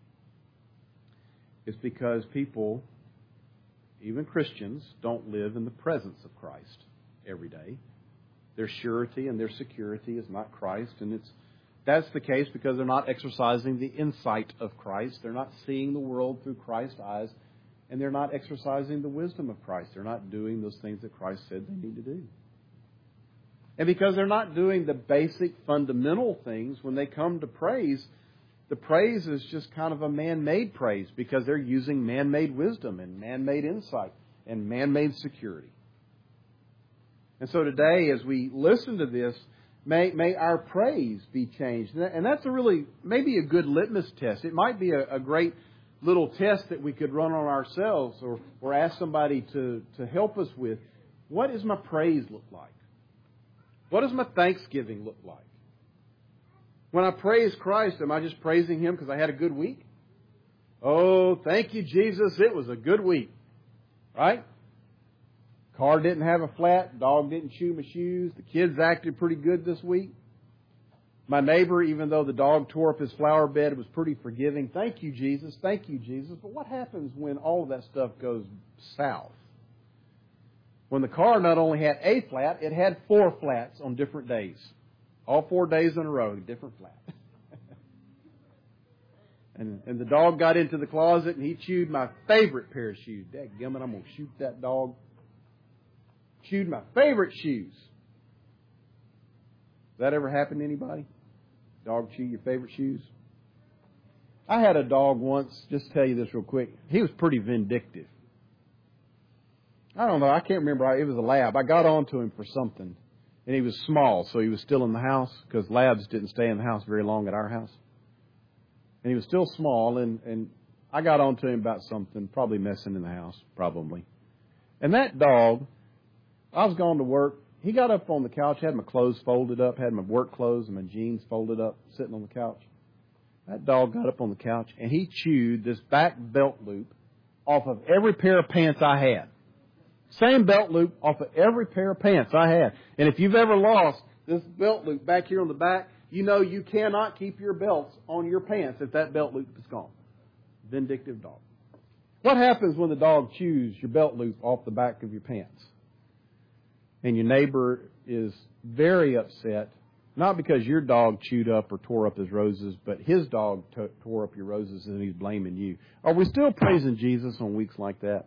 It's because people, even Christians, don't live in the presence of Christ every day. Their surety and their security is not Christ, and that's the case because they're not exercising the insight of Christ. They're not seeing the world through Christ's eyes, and they're not exercising the wisdom of Christ. They're not doing those things that Christ said they need to do. And because they're not doing the basic fundamental things, when they come to praise, the praise is just kind of a man-made praise because they're using man-made wisdom and man-made insight and man-made security. And so today, as we listen to this, may our praise be changed. And that's maybe a good litmus test. It might be a great little test that we could run on ourselves or ask somebody to help us with. What does my praise look like? What does my thanksgiving look like? When I praise Christ, am I just praising Him because I had a good week? Oh, thank you, Jesus. It was a good week. Right? Car didn't have a flat. Dog didn't chew my shoes. The kids acted pretty good this week. My neighbor, even though the dog tore up his flower bed, was pretty forgiving. Thank you, Jesus. Thank you, Jesus. But what happens when all of that stuff goes south? When the car not only had a flat, it had 4 flats on different days. All 4 days in a row, a different flat. and the dog got into the closet and he chewed my favorite pair of shoes. Dadgummit, I'm going to shoot that dog. Chewed my favorite shoes. that ever happen to anybody? Dog chew your favorite shoes? I had a dog once, just to tell you this real quick. He was pretty vindictive. I don't know, I can't remember. It was a lab. I got onto him for something. And he was small, so he was still in the house, because labs didn't stay in the house very long at our house. And he was still small, and I got onto him about something, probably messing in the house, probably. And that dog, I was going to work. He got up on the couch, had my clothes folded up, had my work clothes and my jeans folded up, sitting on the couch. That dog got up on the couch, and he chewed this back belt loop off of every pair of pants I had. Same belt loop off of every pair of pants I had. And if you've ever lost this belt loop back here on the back, you know you cannot keep your belts on your pants if that belt loop is gone. Vindictive dog. What happens when the dog chews your belt loop off the back of your pants? And your neighbor is very upset, not because your dog chewed up or tore up his roses, but his dog tore up your roses and he's blaming you. Are we still praising Jesus on weeks like that?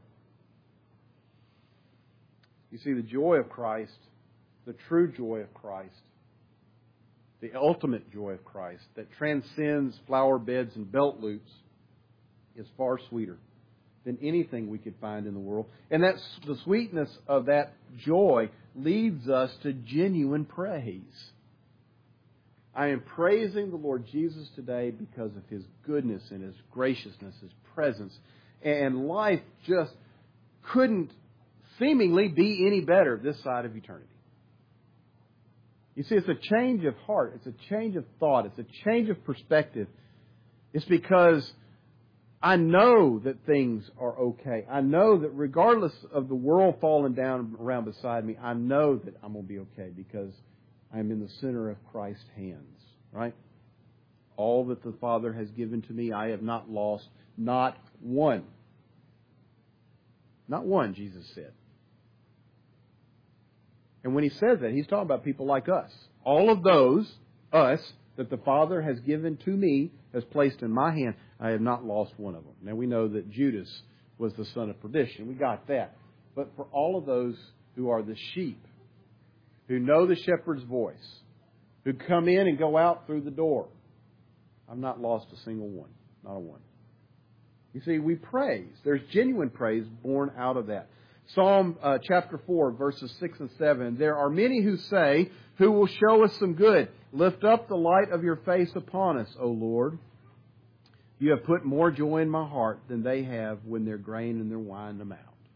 You see, the joy of Christ, the true joy of Christ, the ultimate joy of Christ that transcends flower beds and belt loops is far sweeter than anything we could find in the world. And that's the sweetness of that joy leads us to genuine praise. I am praising the Lord Jesus today because of His goodness and His graciousness, His presence. And life just couldn't seemingly be any better this side of eternity. You see, it's a change of heart. It's a change of thought. It's a change of perspective. It's because I know that things are okay. I know that regardless of the world falling down around beside me, I know that I'm going to be okay because I'm in the center of Christ's hands, right? All that the Father has given to me, I have not lost, not one. Not one, Jesus said. And when He says that, He's talking about people like us. All of those, us, that the Father has given to me, has placed in my hand, I have not lost one of them. Now we know that Judas was the son of perdition. We got that. But for all of those who are the sheep, who know the shepherd's voice, who come in and go out through the door, I've not lost a single one. Not a one. You see, we praise. There's genuine praise born out of that. Psalm chapter 4, verses 6 and 7. There are many who say, who will show us some good? Lift up the light of your face upon us, O Lord. You have put more joy in my heart than they have when their grain and their wine amount.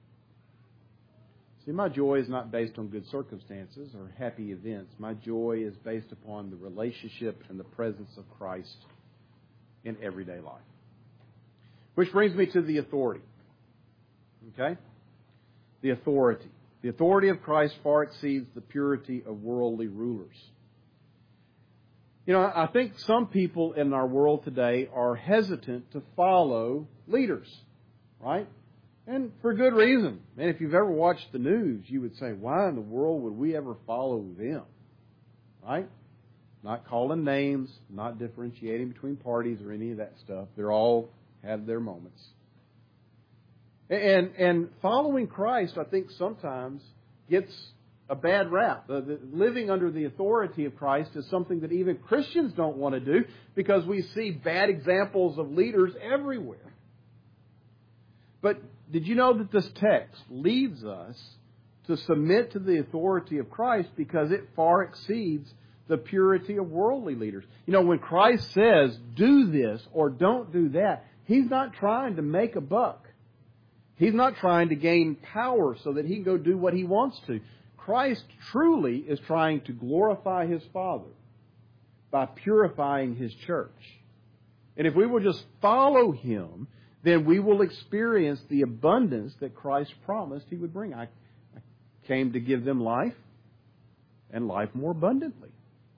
See, my joy is not based on good circumstances or happy events. My joy is based upon the relationship and the presence of Christ in everyday life. Which brings me to the authority. Okay? The authority. The authority of Christ far exceeds the purity of worldly rulers. You know, I think some people in our world today are hesitant to follow leaders, right? And for good reason. And if you've ever watched the news, you would say, why in the world would we ever follow them? Right? Not calling names, not differentiating between parties or any of that stuff. They're all have their moments. And following Christ, I think sometimes gets a bad rap. Living under the authority of Christ is something that even Christians don't want to do because we see bad examples of leaders everywhere. But did you know that this text leads us to submit to the authority of Christ because it far exceeds the purity of worldly leaders? You know, when Christ says, do this or don't do that, He's not trying to make a buck. He's not trying to gain power so that He can go do what He wants to. Christ truly is trying to glorify His Father by purifying His church. And if we will just follow Him, then we will experience the abundance that Christ promised He would bring. I came to give them life and life more abundantly.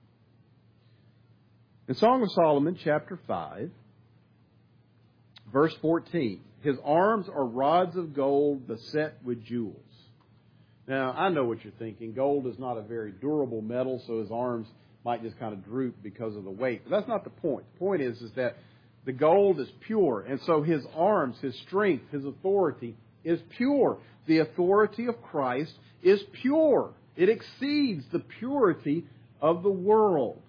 In Song of Solomon, chapter 5, verse 14, His arms are rods of gold beset with jewels. Now, I know what you're thinking. Gold is not a very durable metal, so His arms might just kind of droop because of the weight. But that's not the point. The point is that the gold is pure. And so His arms, His strength, His authority is pure. The authority of Christ is pure. It exceeds the purity of the world,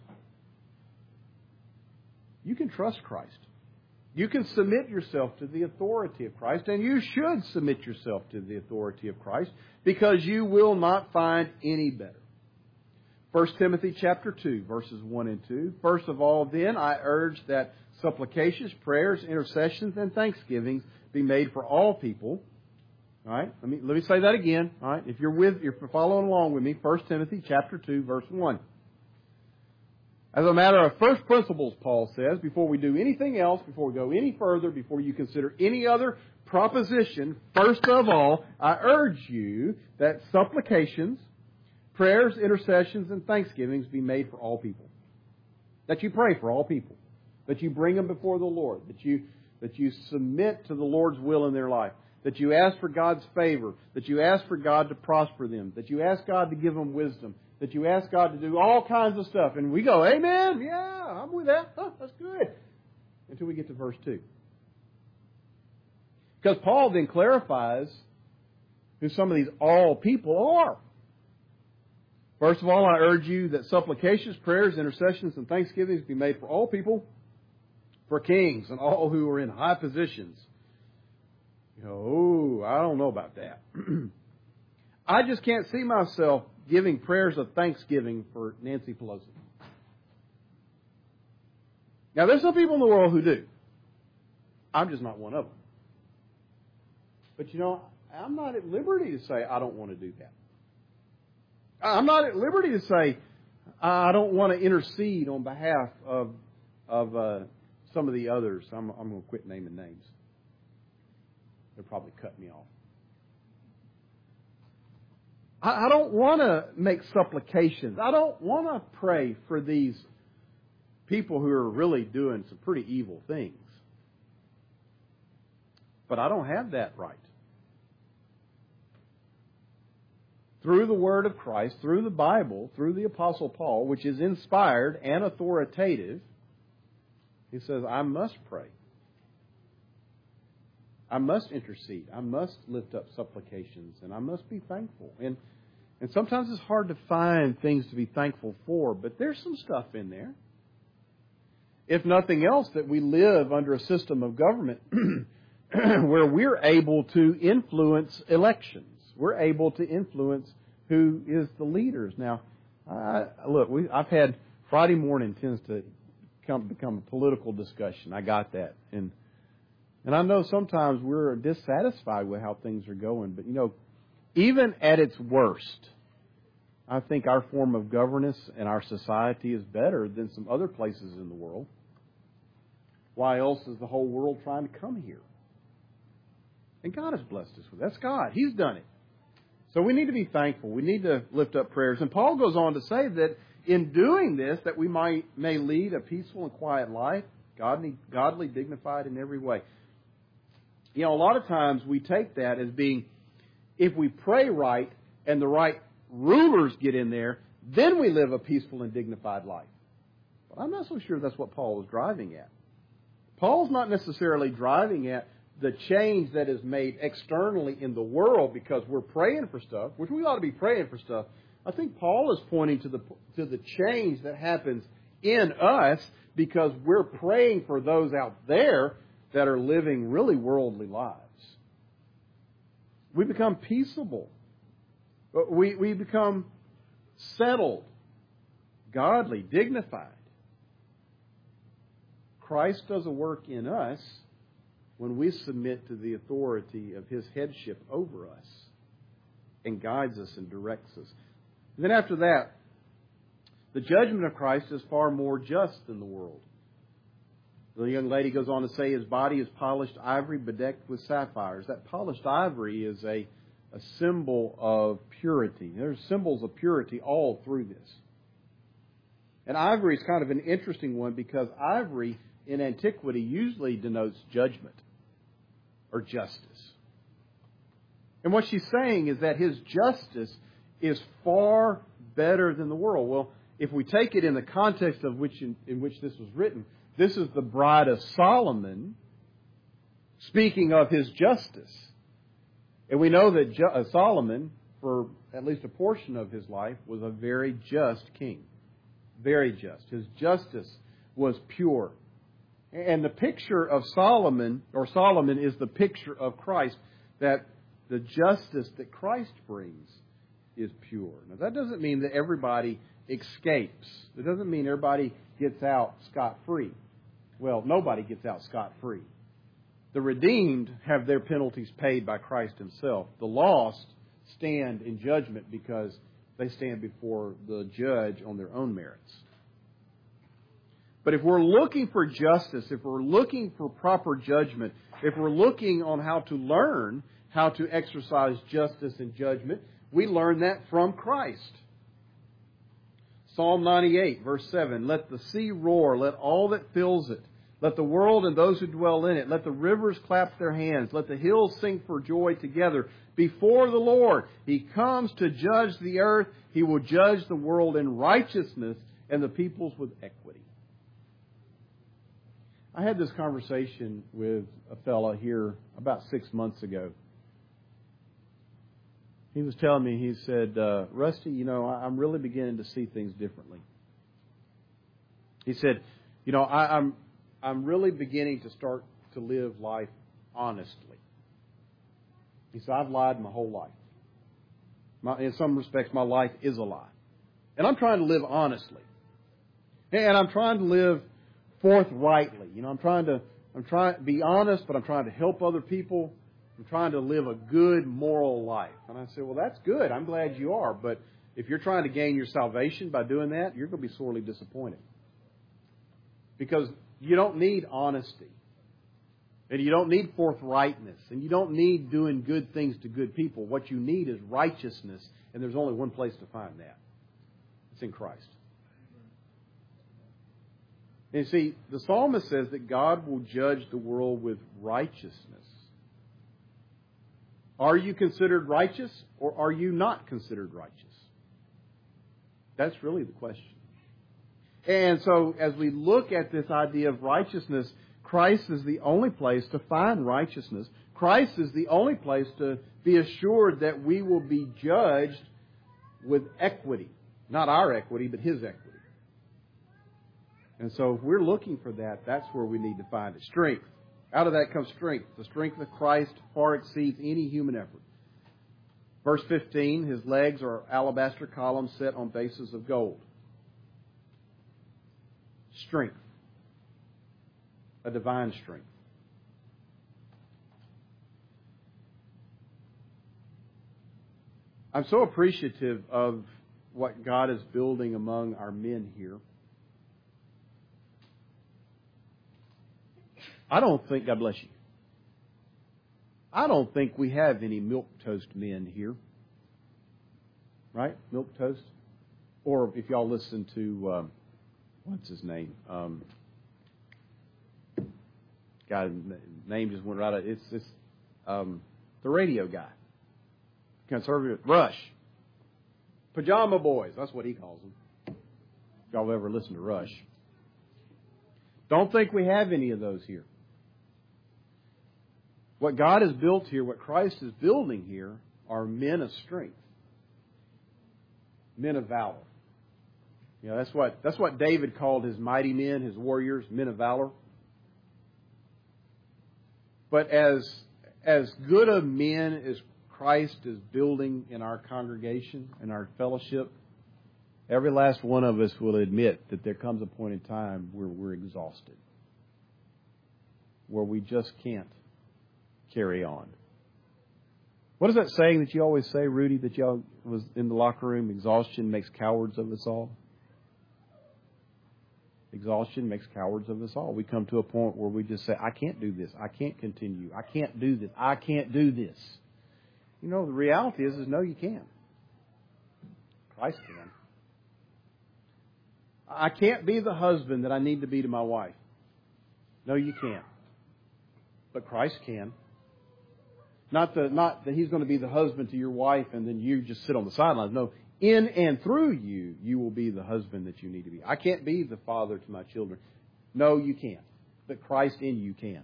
you can trust Christ. You can submit yourself to the authority of Christ, and you should submit yourself to the authority of Christ, because you will not find any better. 1 Timothy chapter 2, verses 1 and 2. First of all, then, I urge that supplications, prayers, intercessions, and thanksgivings be made for all people. All right, let me say that again. All right, if you're following along with me, 1 Timothy chapter 2, verse 1. As a matter of first principles, Paul says, before we do anything else, before we go any further, before you consider any other proposition, first of all, I urge you that supplications, prayers, intercessions, and thanksgivings be made for all people. That you pray for all people. That you bring them before the Lord. That you submit to the Lord's will in their life. That you ask for God's favor. That you ask for God to prosper them. That you ask God to give them wisdom. That you ask God to do all kinds of stuff. And we go, amen, yeah, I'm with that. Oh, that's good. Until we get to verse 2. Because Paul then clarifies who some of these all people are. First of all, I urge you that supplications, prayers, intercessions, and thanksgivings be made for all people, for kings and all who are in high positions. You know, I don't know about that. I just can't see myself giving prayers of thanksgiving for Nancy Pelosi. Now, there's some people in the world who do. I'm just not one of them. But, you know, I'm not at liberty to say I don't want to do that. I'm not at liberty to say I don't want to intercede on behalf of some of the others. I'm going to quit naming names. They'll probably cut me off. I don't want to make supplications. I don't want to pray for these people who are really doing some pretty evil things. But I don't have that right. Through the Word of Christ, through the Bible, through the Apostle Paul, which is inspired and authoritative, he says, I must pray. I must intercede. I must lift up supplications, and I must be thankful. And sometimes it's hard to find things to be thankful for, but there's some stuff in there. If nothing else, that we live under a system of government where we're able to influence elections. We're able to influence who is the leaders. Now, I've had Friday morning tends to become a political discussion. I got that. And I know sometimes we're dissatisfied with how things are going. But, you know, even at its worst, I think our form of governance and our society is better than some other places in the world. Why else is the whole world trying to come here? And God has blessed us with that. That's God. He's done it. So we need to be thankful. We need to lift up prayers. And Paul goes on to say that in doing this, that we may lead a peaceful and quiet life, godly, dignified in every way. You know, a lot of times we take that as being, if we pray right and the right rulers get in there, then we live a peaceful and dignified life. But I'm not so sure that's what Paul was driving at. Paul's not necessarily driving at the change that is made externally in the world because we're praying for stuff, which we ought to be praying for stuff. I think Paul is pointing to the change that happens in us because we're praying for those out there that are living really worldly lives. We become peaceable. We become settled, godly, dignified. Christ does a work in us when we submit to the authority of His headship over us and guides us and directs us. And then after that, the judgment of Christ is far more just than the world. The young lady goes on to say His body is polished ivory bedecked with sapphires. That polished ivory is a symbol of purity. There's symbols of purity all through this. And ivory is kind of an interesting one because ivory in antiquity usually denotes judgment or justice. And what she's saying is that His justice is far better than the world. Well, if we take it in the context of in which this was written, this is the bride of Solomon speaking of his justice. And we know that Solomon, for at least a portion of his life, was a very just king. very just. His justice was pure. And the picture of Solomon is the picture of Christ, that the justice that Christ brings is pure. Now, that doesn't mean that everybody escapes. It doesn't mean everybody gets out scot-free. Well, nobody gets out scot-free. The redeemed have their penalties paid by Christ Himself. The lost stand in judgment because they stand before the judge on their own merits. But if we're looking for justice, if we're looking for proper judgment, if we're looking on how to learn how to exercise justice and judgment, we learn that from Christ. Psalm 98, verse 7, "Let the sea roar, let all that fills it. Let the world and those who dwell in it. Let the rivers clap their hands. Let the hills sing for joy together before the Lord. He comes to judge the earth. He will judge the world in righteousness and the peoples with equity." I had this conversation with a fellow here about 6 months ago. He was telling me, he said, "Rusty, I'm really beginning to see things differently." He said, I'm really beginning to start to live life honestly. He said, "I've lied my whole life. In some respects, my life is a lie. And I'm trying to live honestly. And I'm trying to live forthrightly. I'm trying to be honest, but I'm trying to help other people. I'm trying to live a good moral life." And I said, "Well, that's good. I'm glad you are. But if you're trying to gain your salvation by doing that, you're going to be sorely disappointed. Because you don't need honesty. And you don't need forthrightness. And you don't need doing good things to good people. What you need is righteousness. And there's only one place to find that. It's in Christ." And you see, the psalmist says that God will judge the world with righteousness. Are you considered righteous or are you not considered righteous? That's really the question. And so as we look at this idea of righteousness, Christ is the only place to find righteousness. Christ is the only place to be assured that we will be judged with equity. Not our equity, but His equity. And so if we're looking for that, that's where we need to find it. Strength. Out of that comes strength. The strength of Christ far exceeds any human effort. Verse 15, His legs are alabaster columns set on bases of gold. Strength. A divine strength. I'm so appreciative of what God is building among our men here. I don't think, God bless you, I don't think we have any milquetoast men here. Right? Milquetoast? Or if y'all listen to, what's his name? God, name just went right out. It's the radio guy. Conservative. Rush. Pajama Boys. That's what he calls them. If y'all ever listen to Rush. Don't think we have any of those here. What God has built here, what Christ is building here, are men of strength. Men of valor. That's what David called his mighty men, his warriors, men of valor. But as good of men as Christ is building in our congregation, in our fellowship, every last one of us will admit that there comes a point in time where we're exhausted. Where we just can't carry on. What is that saying that you always say, Rudy, that y'all was in the locker room? Exhaustion makes cowards of us all. Exhaustion makes cowards of us all. We come to a point where we just say, I can't do this. I can't continue. I can't do this. I can't do this. The reality is no, you can't. Christ can. I can't be the husband that I need to be to my wife. No, you can't. But Christ can. Not that He's going to be the husband to your wife and then you just sit on the sidelines. No, in and through you, you will be the husband that you need to be. I can't be the father to my children. No, you can't. But Christ in you can.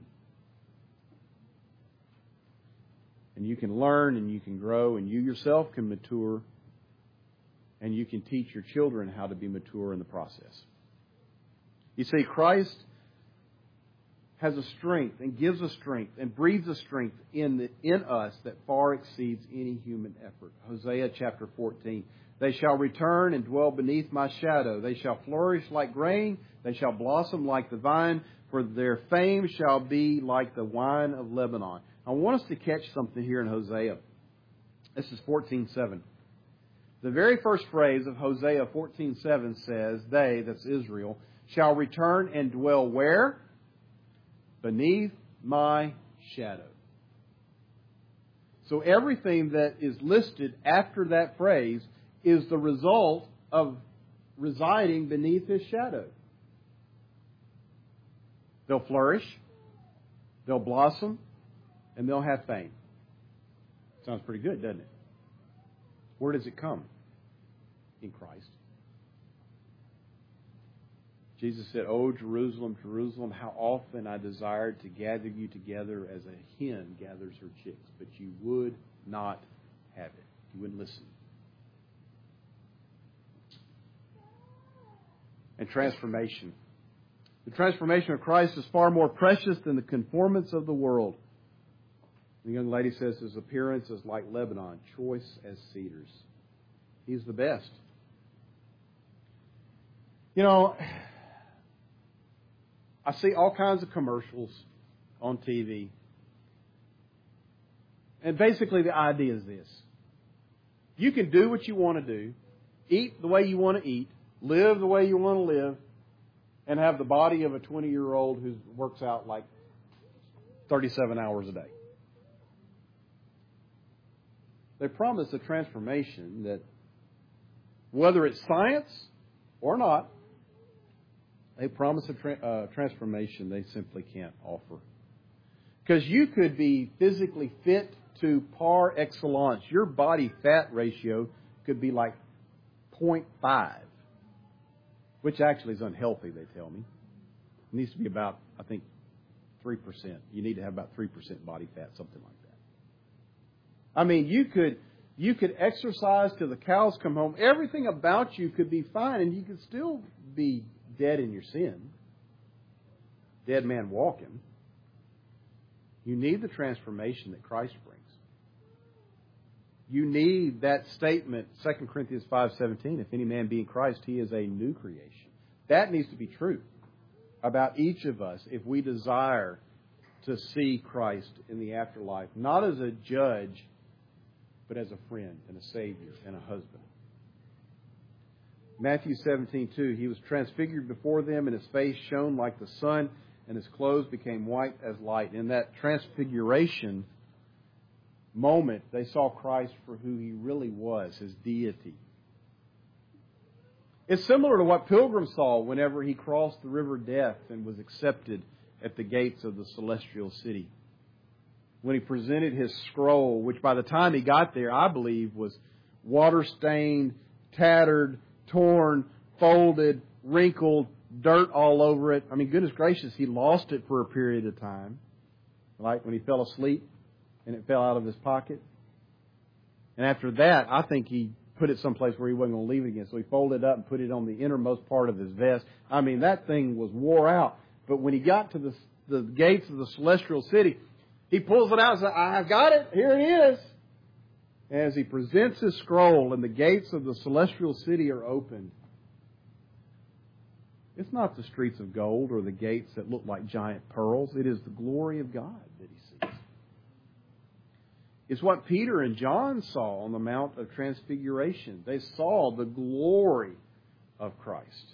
And you can learn and you can grow and you yourself can mature And you can teach your children how to be mature in the process. You see, Christ has a strength and gives a strength and breathes a strength in us that far exceeds any human effort. Hosea chapter 14. They shall return and dwell beneath my shadow. They shall flourish like grain. They shall blossom like the vine, for their fame shall be like the wine of Lebanon. I want us to catch something here in Hosea. This is 14:7. The very first phrase of Hosea 14:7 says, they, that's Israel, shall return and dwell where? Beneath my shadow. So everything that is listed after that phrase is the result of residing beneath His shadow. They'll flourish, they'll blossom, and they'll have fame. Sounds pretty good, doesn't it? Where does it come? In Christ. Jesus said, "O Jerusalem, Jerusalem, how often I desired to gather you together as a hen gathers her chicks, but you would not have it." You wouldn't listen. And transformation. The transformation of Christ is far more precious than the conformance of the world. The young lady says his appearance is like Lebanon, choice as cedars. He's the best. You know, I see all kinds of commercials on TV. And basically the idea is this. You can do what you want to do, eat the way you want to eat, live the way you want to live, and have the body of a 20-year-old who works out like 37 hours a day. They promise a transformation that, whether it's science or not, they promise a transformation they simply can't offer. Because you could be physically fit to par excellence. Your body fat ratio could be like 0.5, which actually is unhealthy, they tell me. It needs to be about, I think, 3%. You need to have about 3% body fat, something like that. I mean, you could exercise till the cows come home. Everything about you could be fine, and you could still be dead in your sin. Dead man walking. You need the transformation that Christ brings. You need that statement, 2 Corinthians 5:17, if any man be in Christ, he is a new creation. That needs to be true about each of us if we desire to see Christ in the afterlife, not as a judge, but as a friend and a Savior and a husband. Matthew 17:2, he was transfigured before them, and his face shone like the sun, and his clothes became white as light. In that transfiguration moment, they saw Christ for who He really was, His deity. It's similar to what pilgrims saw whenever He crossed the river Death and was accepted at the gates of the celestial city. When He presented His scroll, which by the time He got there, I believe, was water-stained, tattered, torn, folded, wrinkled, dirt all over it. I mean, goodness gracious, He lost it for a period of time. Like when He fell asleep and it fell out of His pocket. And after that, I think He put it someplace where He wasn't going to leave it again. So He folded it up and put it on the innermost part of His vest. I mean, that thing was wore out. But when He got to the gates of the celestial city, He pulls it out and says, "I've got it. Here it is." As He presents His scroll and the gates of the celestial city are opened, it's not the streets of gold or the gates that look like giant pearls. It is the glory of God that He sees. It's what Peter and John saw on the Mount of Transfiguration. They saw the glory of Christ.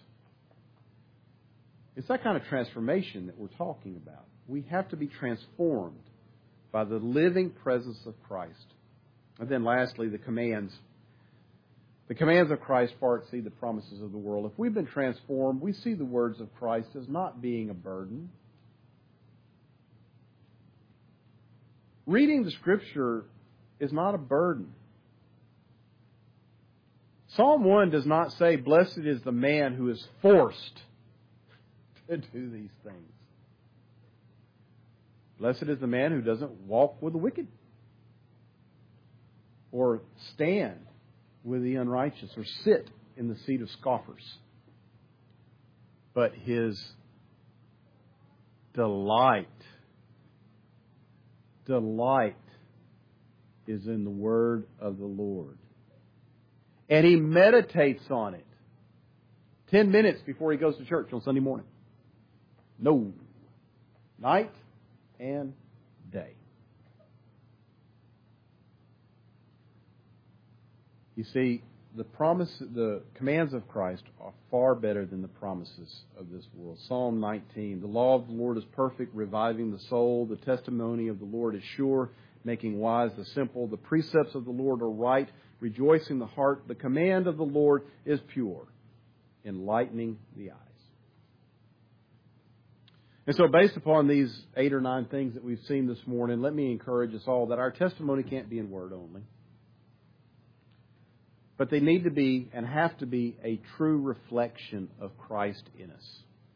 It's that kind of transformation that we're talking about. We have to be transformed by the living presence of Christ. And then lastly, the commands. The commands of Christ far exceed the promises of the world. If we've been transformed, we see the words of Christ as not being a burden. Reading the Scripture is not a burden. Psalm 1 does not say, "Blessed is the man who is forced to do these things." Blessed is the man who doesn't walk with the wicked or stand with the unrighteous or sit in the seat of scoffers. But His delight is in the word of the Lord. And He meditates on it 10 minutes before He goes to church on Sunday morning. No. Night and day. You see, the commands of Christ are far better than the promises of this world. Psalm 19, the law of the Lord is perfect, reviving the soul. The testimony of the Lord is sure, making wise the simple. The precepts of the Lord are right, rejoicing the heart. The command of the Lord is pure, enlightening the eyes. And so based upon these 8 or 9 things that we've seen this morning, let me encourage us all that our testimony can't be in word only. But they need to be and have to be a true reflection of Christ in us.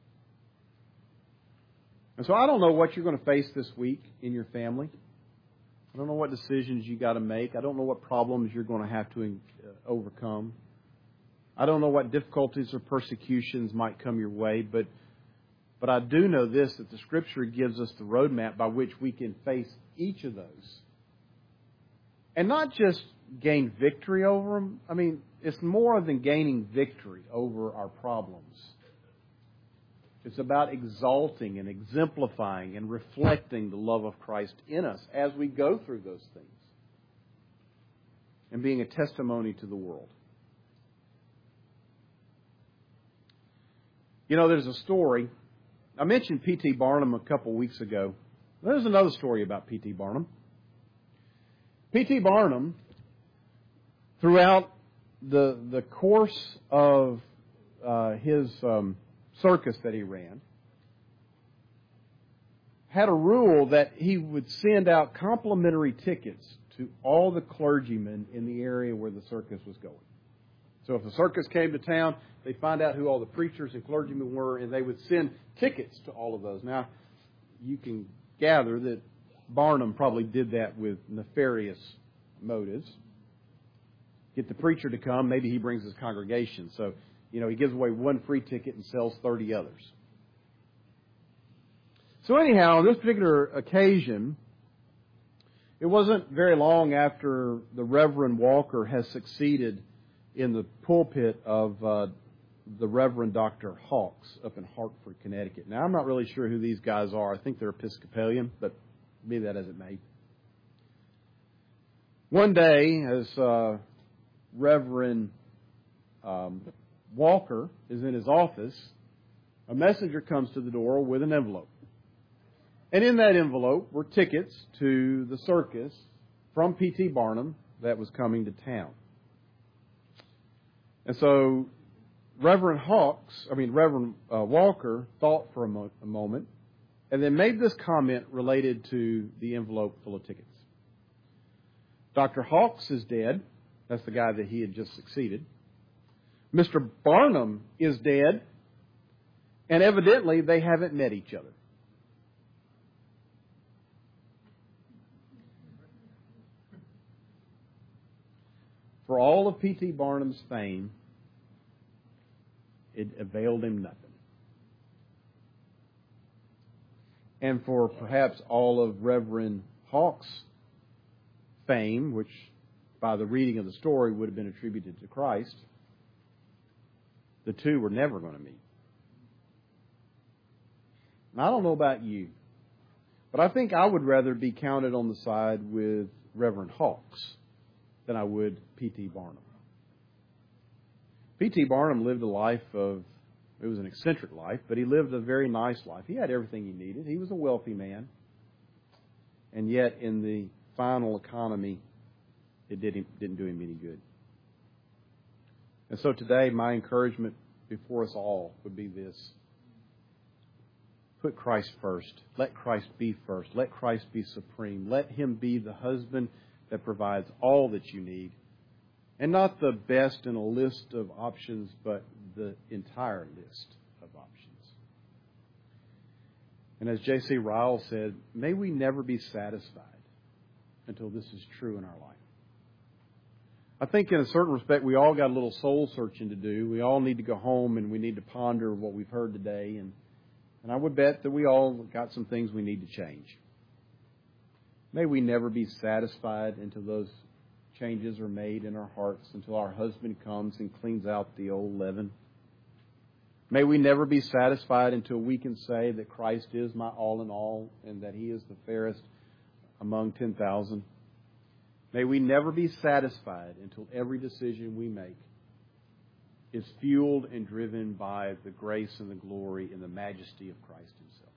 And so I don't know what you're going to face this week in your family. I don't know what decisions you got to make. I don't know what problems you're going to have to overcome. I don't know what difficulties or persecutions might come your way, but I do know this, that the Scripture gives us the roadmap by which we can face each of those. And not just gain victory over them. I mean, it's more than gaining victory over our problems. It's about exalting and exemplifying and reflecting the love of Christ in us as we go through those things. And being a testimony to the world. You know, there's a story. I mentioned P.T. Barnum a couple weeks ago. There's another story about P.T. Barnum. P.T. Barnum, throughout the course of his circus that he ran, had a rule that he would send out complimentary tickets to all the clergymen in the area where the circus was going. So if the circus came to town, they'd find out who all the preachers and clergymen were, and they would send tickets to all of those. Now, you can gather that Barnum probably did that with nefarious motives. Get the preacher to come, maybe he brings his congregation. So, he gives away one free ticket and sells 30 others. So anyhow, on this particular occasion, it wasn't very long after the Reverend Walker has succeeded in the pulpit of the Reverend Dr. Hawks up in Hartford, Connecticut. Now, I'm not really sure who these guys are. I think they're Episcopalian, but be that as it may. One day, as Reverend Walker is in his office, a messenger comes to the door with an envelope. And in that envelope were tickets to the circus from P.T. Barnum that was coming to town. And so Reverend Walker thought for a moment and then made this comment related to the envelope full of tickets. Dr. Hawks is dead. That's the guy that he had just succeeded. Mr. Barnum is dead. And evidently they haven't met each other. For all of P.T. Barnum's fame, it availed him nothing. And for perhaps all of Reverend Hawks' fame, which by the reading of the story would have been attributed to Christ, the two were never going to meet. And I don't know about you, but I think I would rather be counted on the side with Reverend Hawks than I would P.T. Barnum. P.T. Barnum lived a life it was an eccentric life, but he lived a very nice life. He had everything he needed. He was a wealthy man. And yet, in the final economy, it didn't do him any good. And so today, my encouragement before us all would be this. Put Christ first. Let Christ be first. Let Christ be supreme. Let Him be the husband that provides all that you need. And not the best in a list of options, but the entire list of options. And as J.C. Ryle said, may we never be satisfied until this is true in our life. I think in a certain respect we all got a little soul searching to do. We all need to go home and we need to ponder what we've heard today. And I would bet that we all got some things we need to change. May we never be satisfied until those changes are made in our hearts, until our husband comes and cleans out the old leaven. May we never be satisfied until we can say that Christ is my all in all and that He is the fairest among 10,000. May we never be satisfied until every decision we make is fueled and driven by the grace and the glory and the majesty of Christ Himself.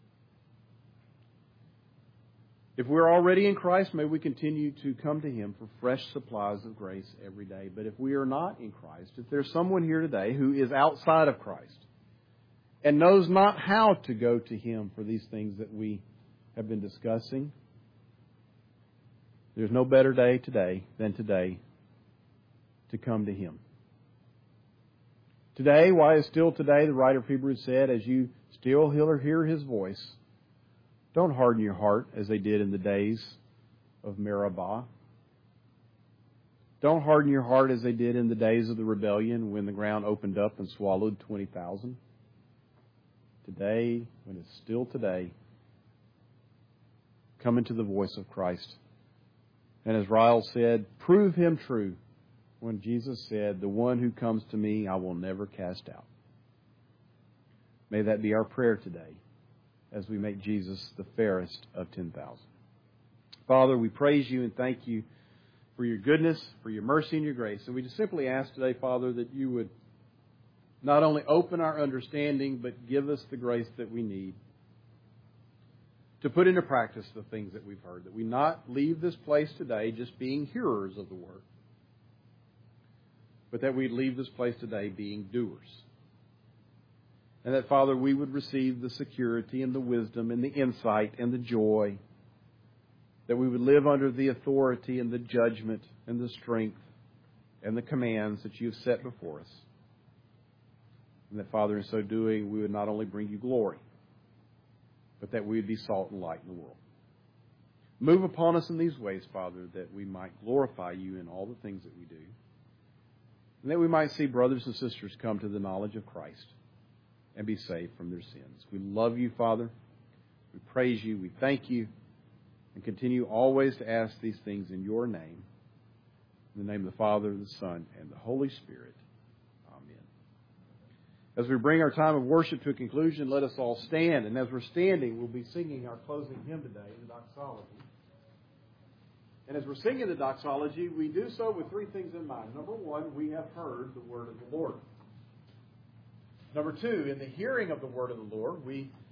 If we're already in Christ, may we continue to come to Him for fresh supplies of grace every day. But if we are not in Christ, if there's someone here today who is outside of Christ and knows not how to go to Him for these things that we have been discussing, there's no better day today than today to come to Him. Today, why is still today, the writer of Hebrews said, as you still hear His voice, don't harden your heart as they did in the days of Meribah. Don't harden your heart as they did in the days of the rebellion when the ground opened up and swallowed 20,000. Today, when it's still today, come into the voice of Christ. And as Ryle said, prove Him true when Jesus said, the one who comes to me I will never cast out. May that be our prayer today as we make Jesus the fairest of 10,000. Father, we praise You and thank You for Your goodness, for Your mercy and Your grace. And we just simply ask today, Father, that You would not only open our understanding, but give us the grace that we need to put into practice the things that we've heard, that we not leave this place today just being hearers of the Word, but that we'd leave this place today being doers. And that, Father, we would receive the security and the wisdom and the insight and the joy, that we would live under the authority and the judgment and the strength and the commands that You have set before us. And that, Father, in so doing, we would not only bring You glory, but that we would be salt and light in the world. Move upon us in these ways, Father, that we might glorify You in all the things that we do, and that we might see brothers and sisters come to the knowledge of Christ and be saved from their sins. We love You, Father. We praise You. We thank You. And continue always to ask these things in Your name. In the name of the Father, the Son, and the Holy Spirit. Amen. As we bring our time of worship to a conclusion, let us all stand. And as we're standing, we'll be singing our closing hymn today, the doxology. And as we're singing the doxology, we do so with three things in mind. Number one, we have heard the word of the Lord. Number two, in the hearing of the word of the Lord, we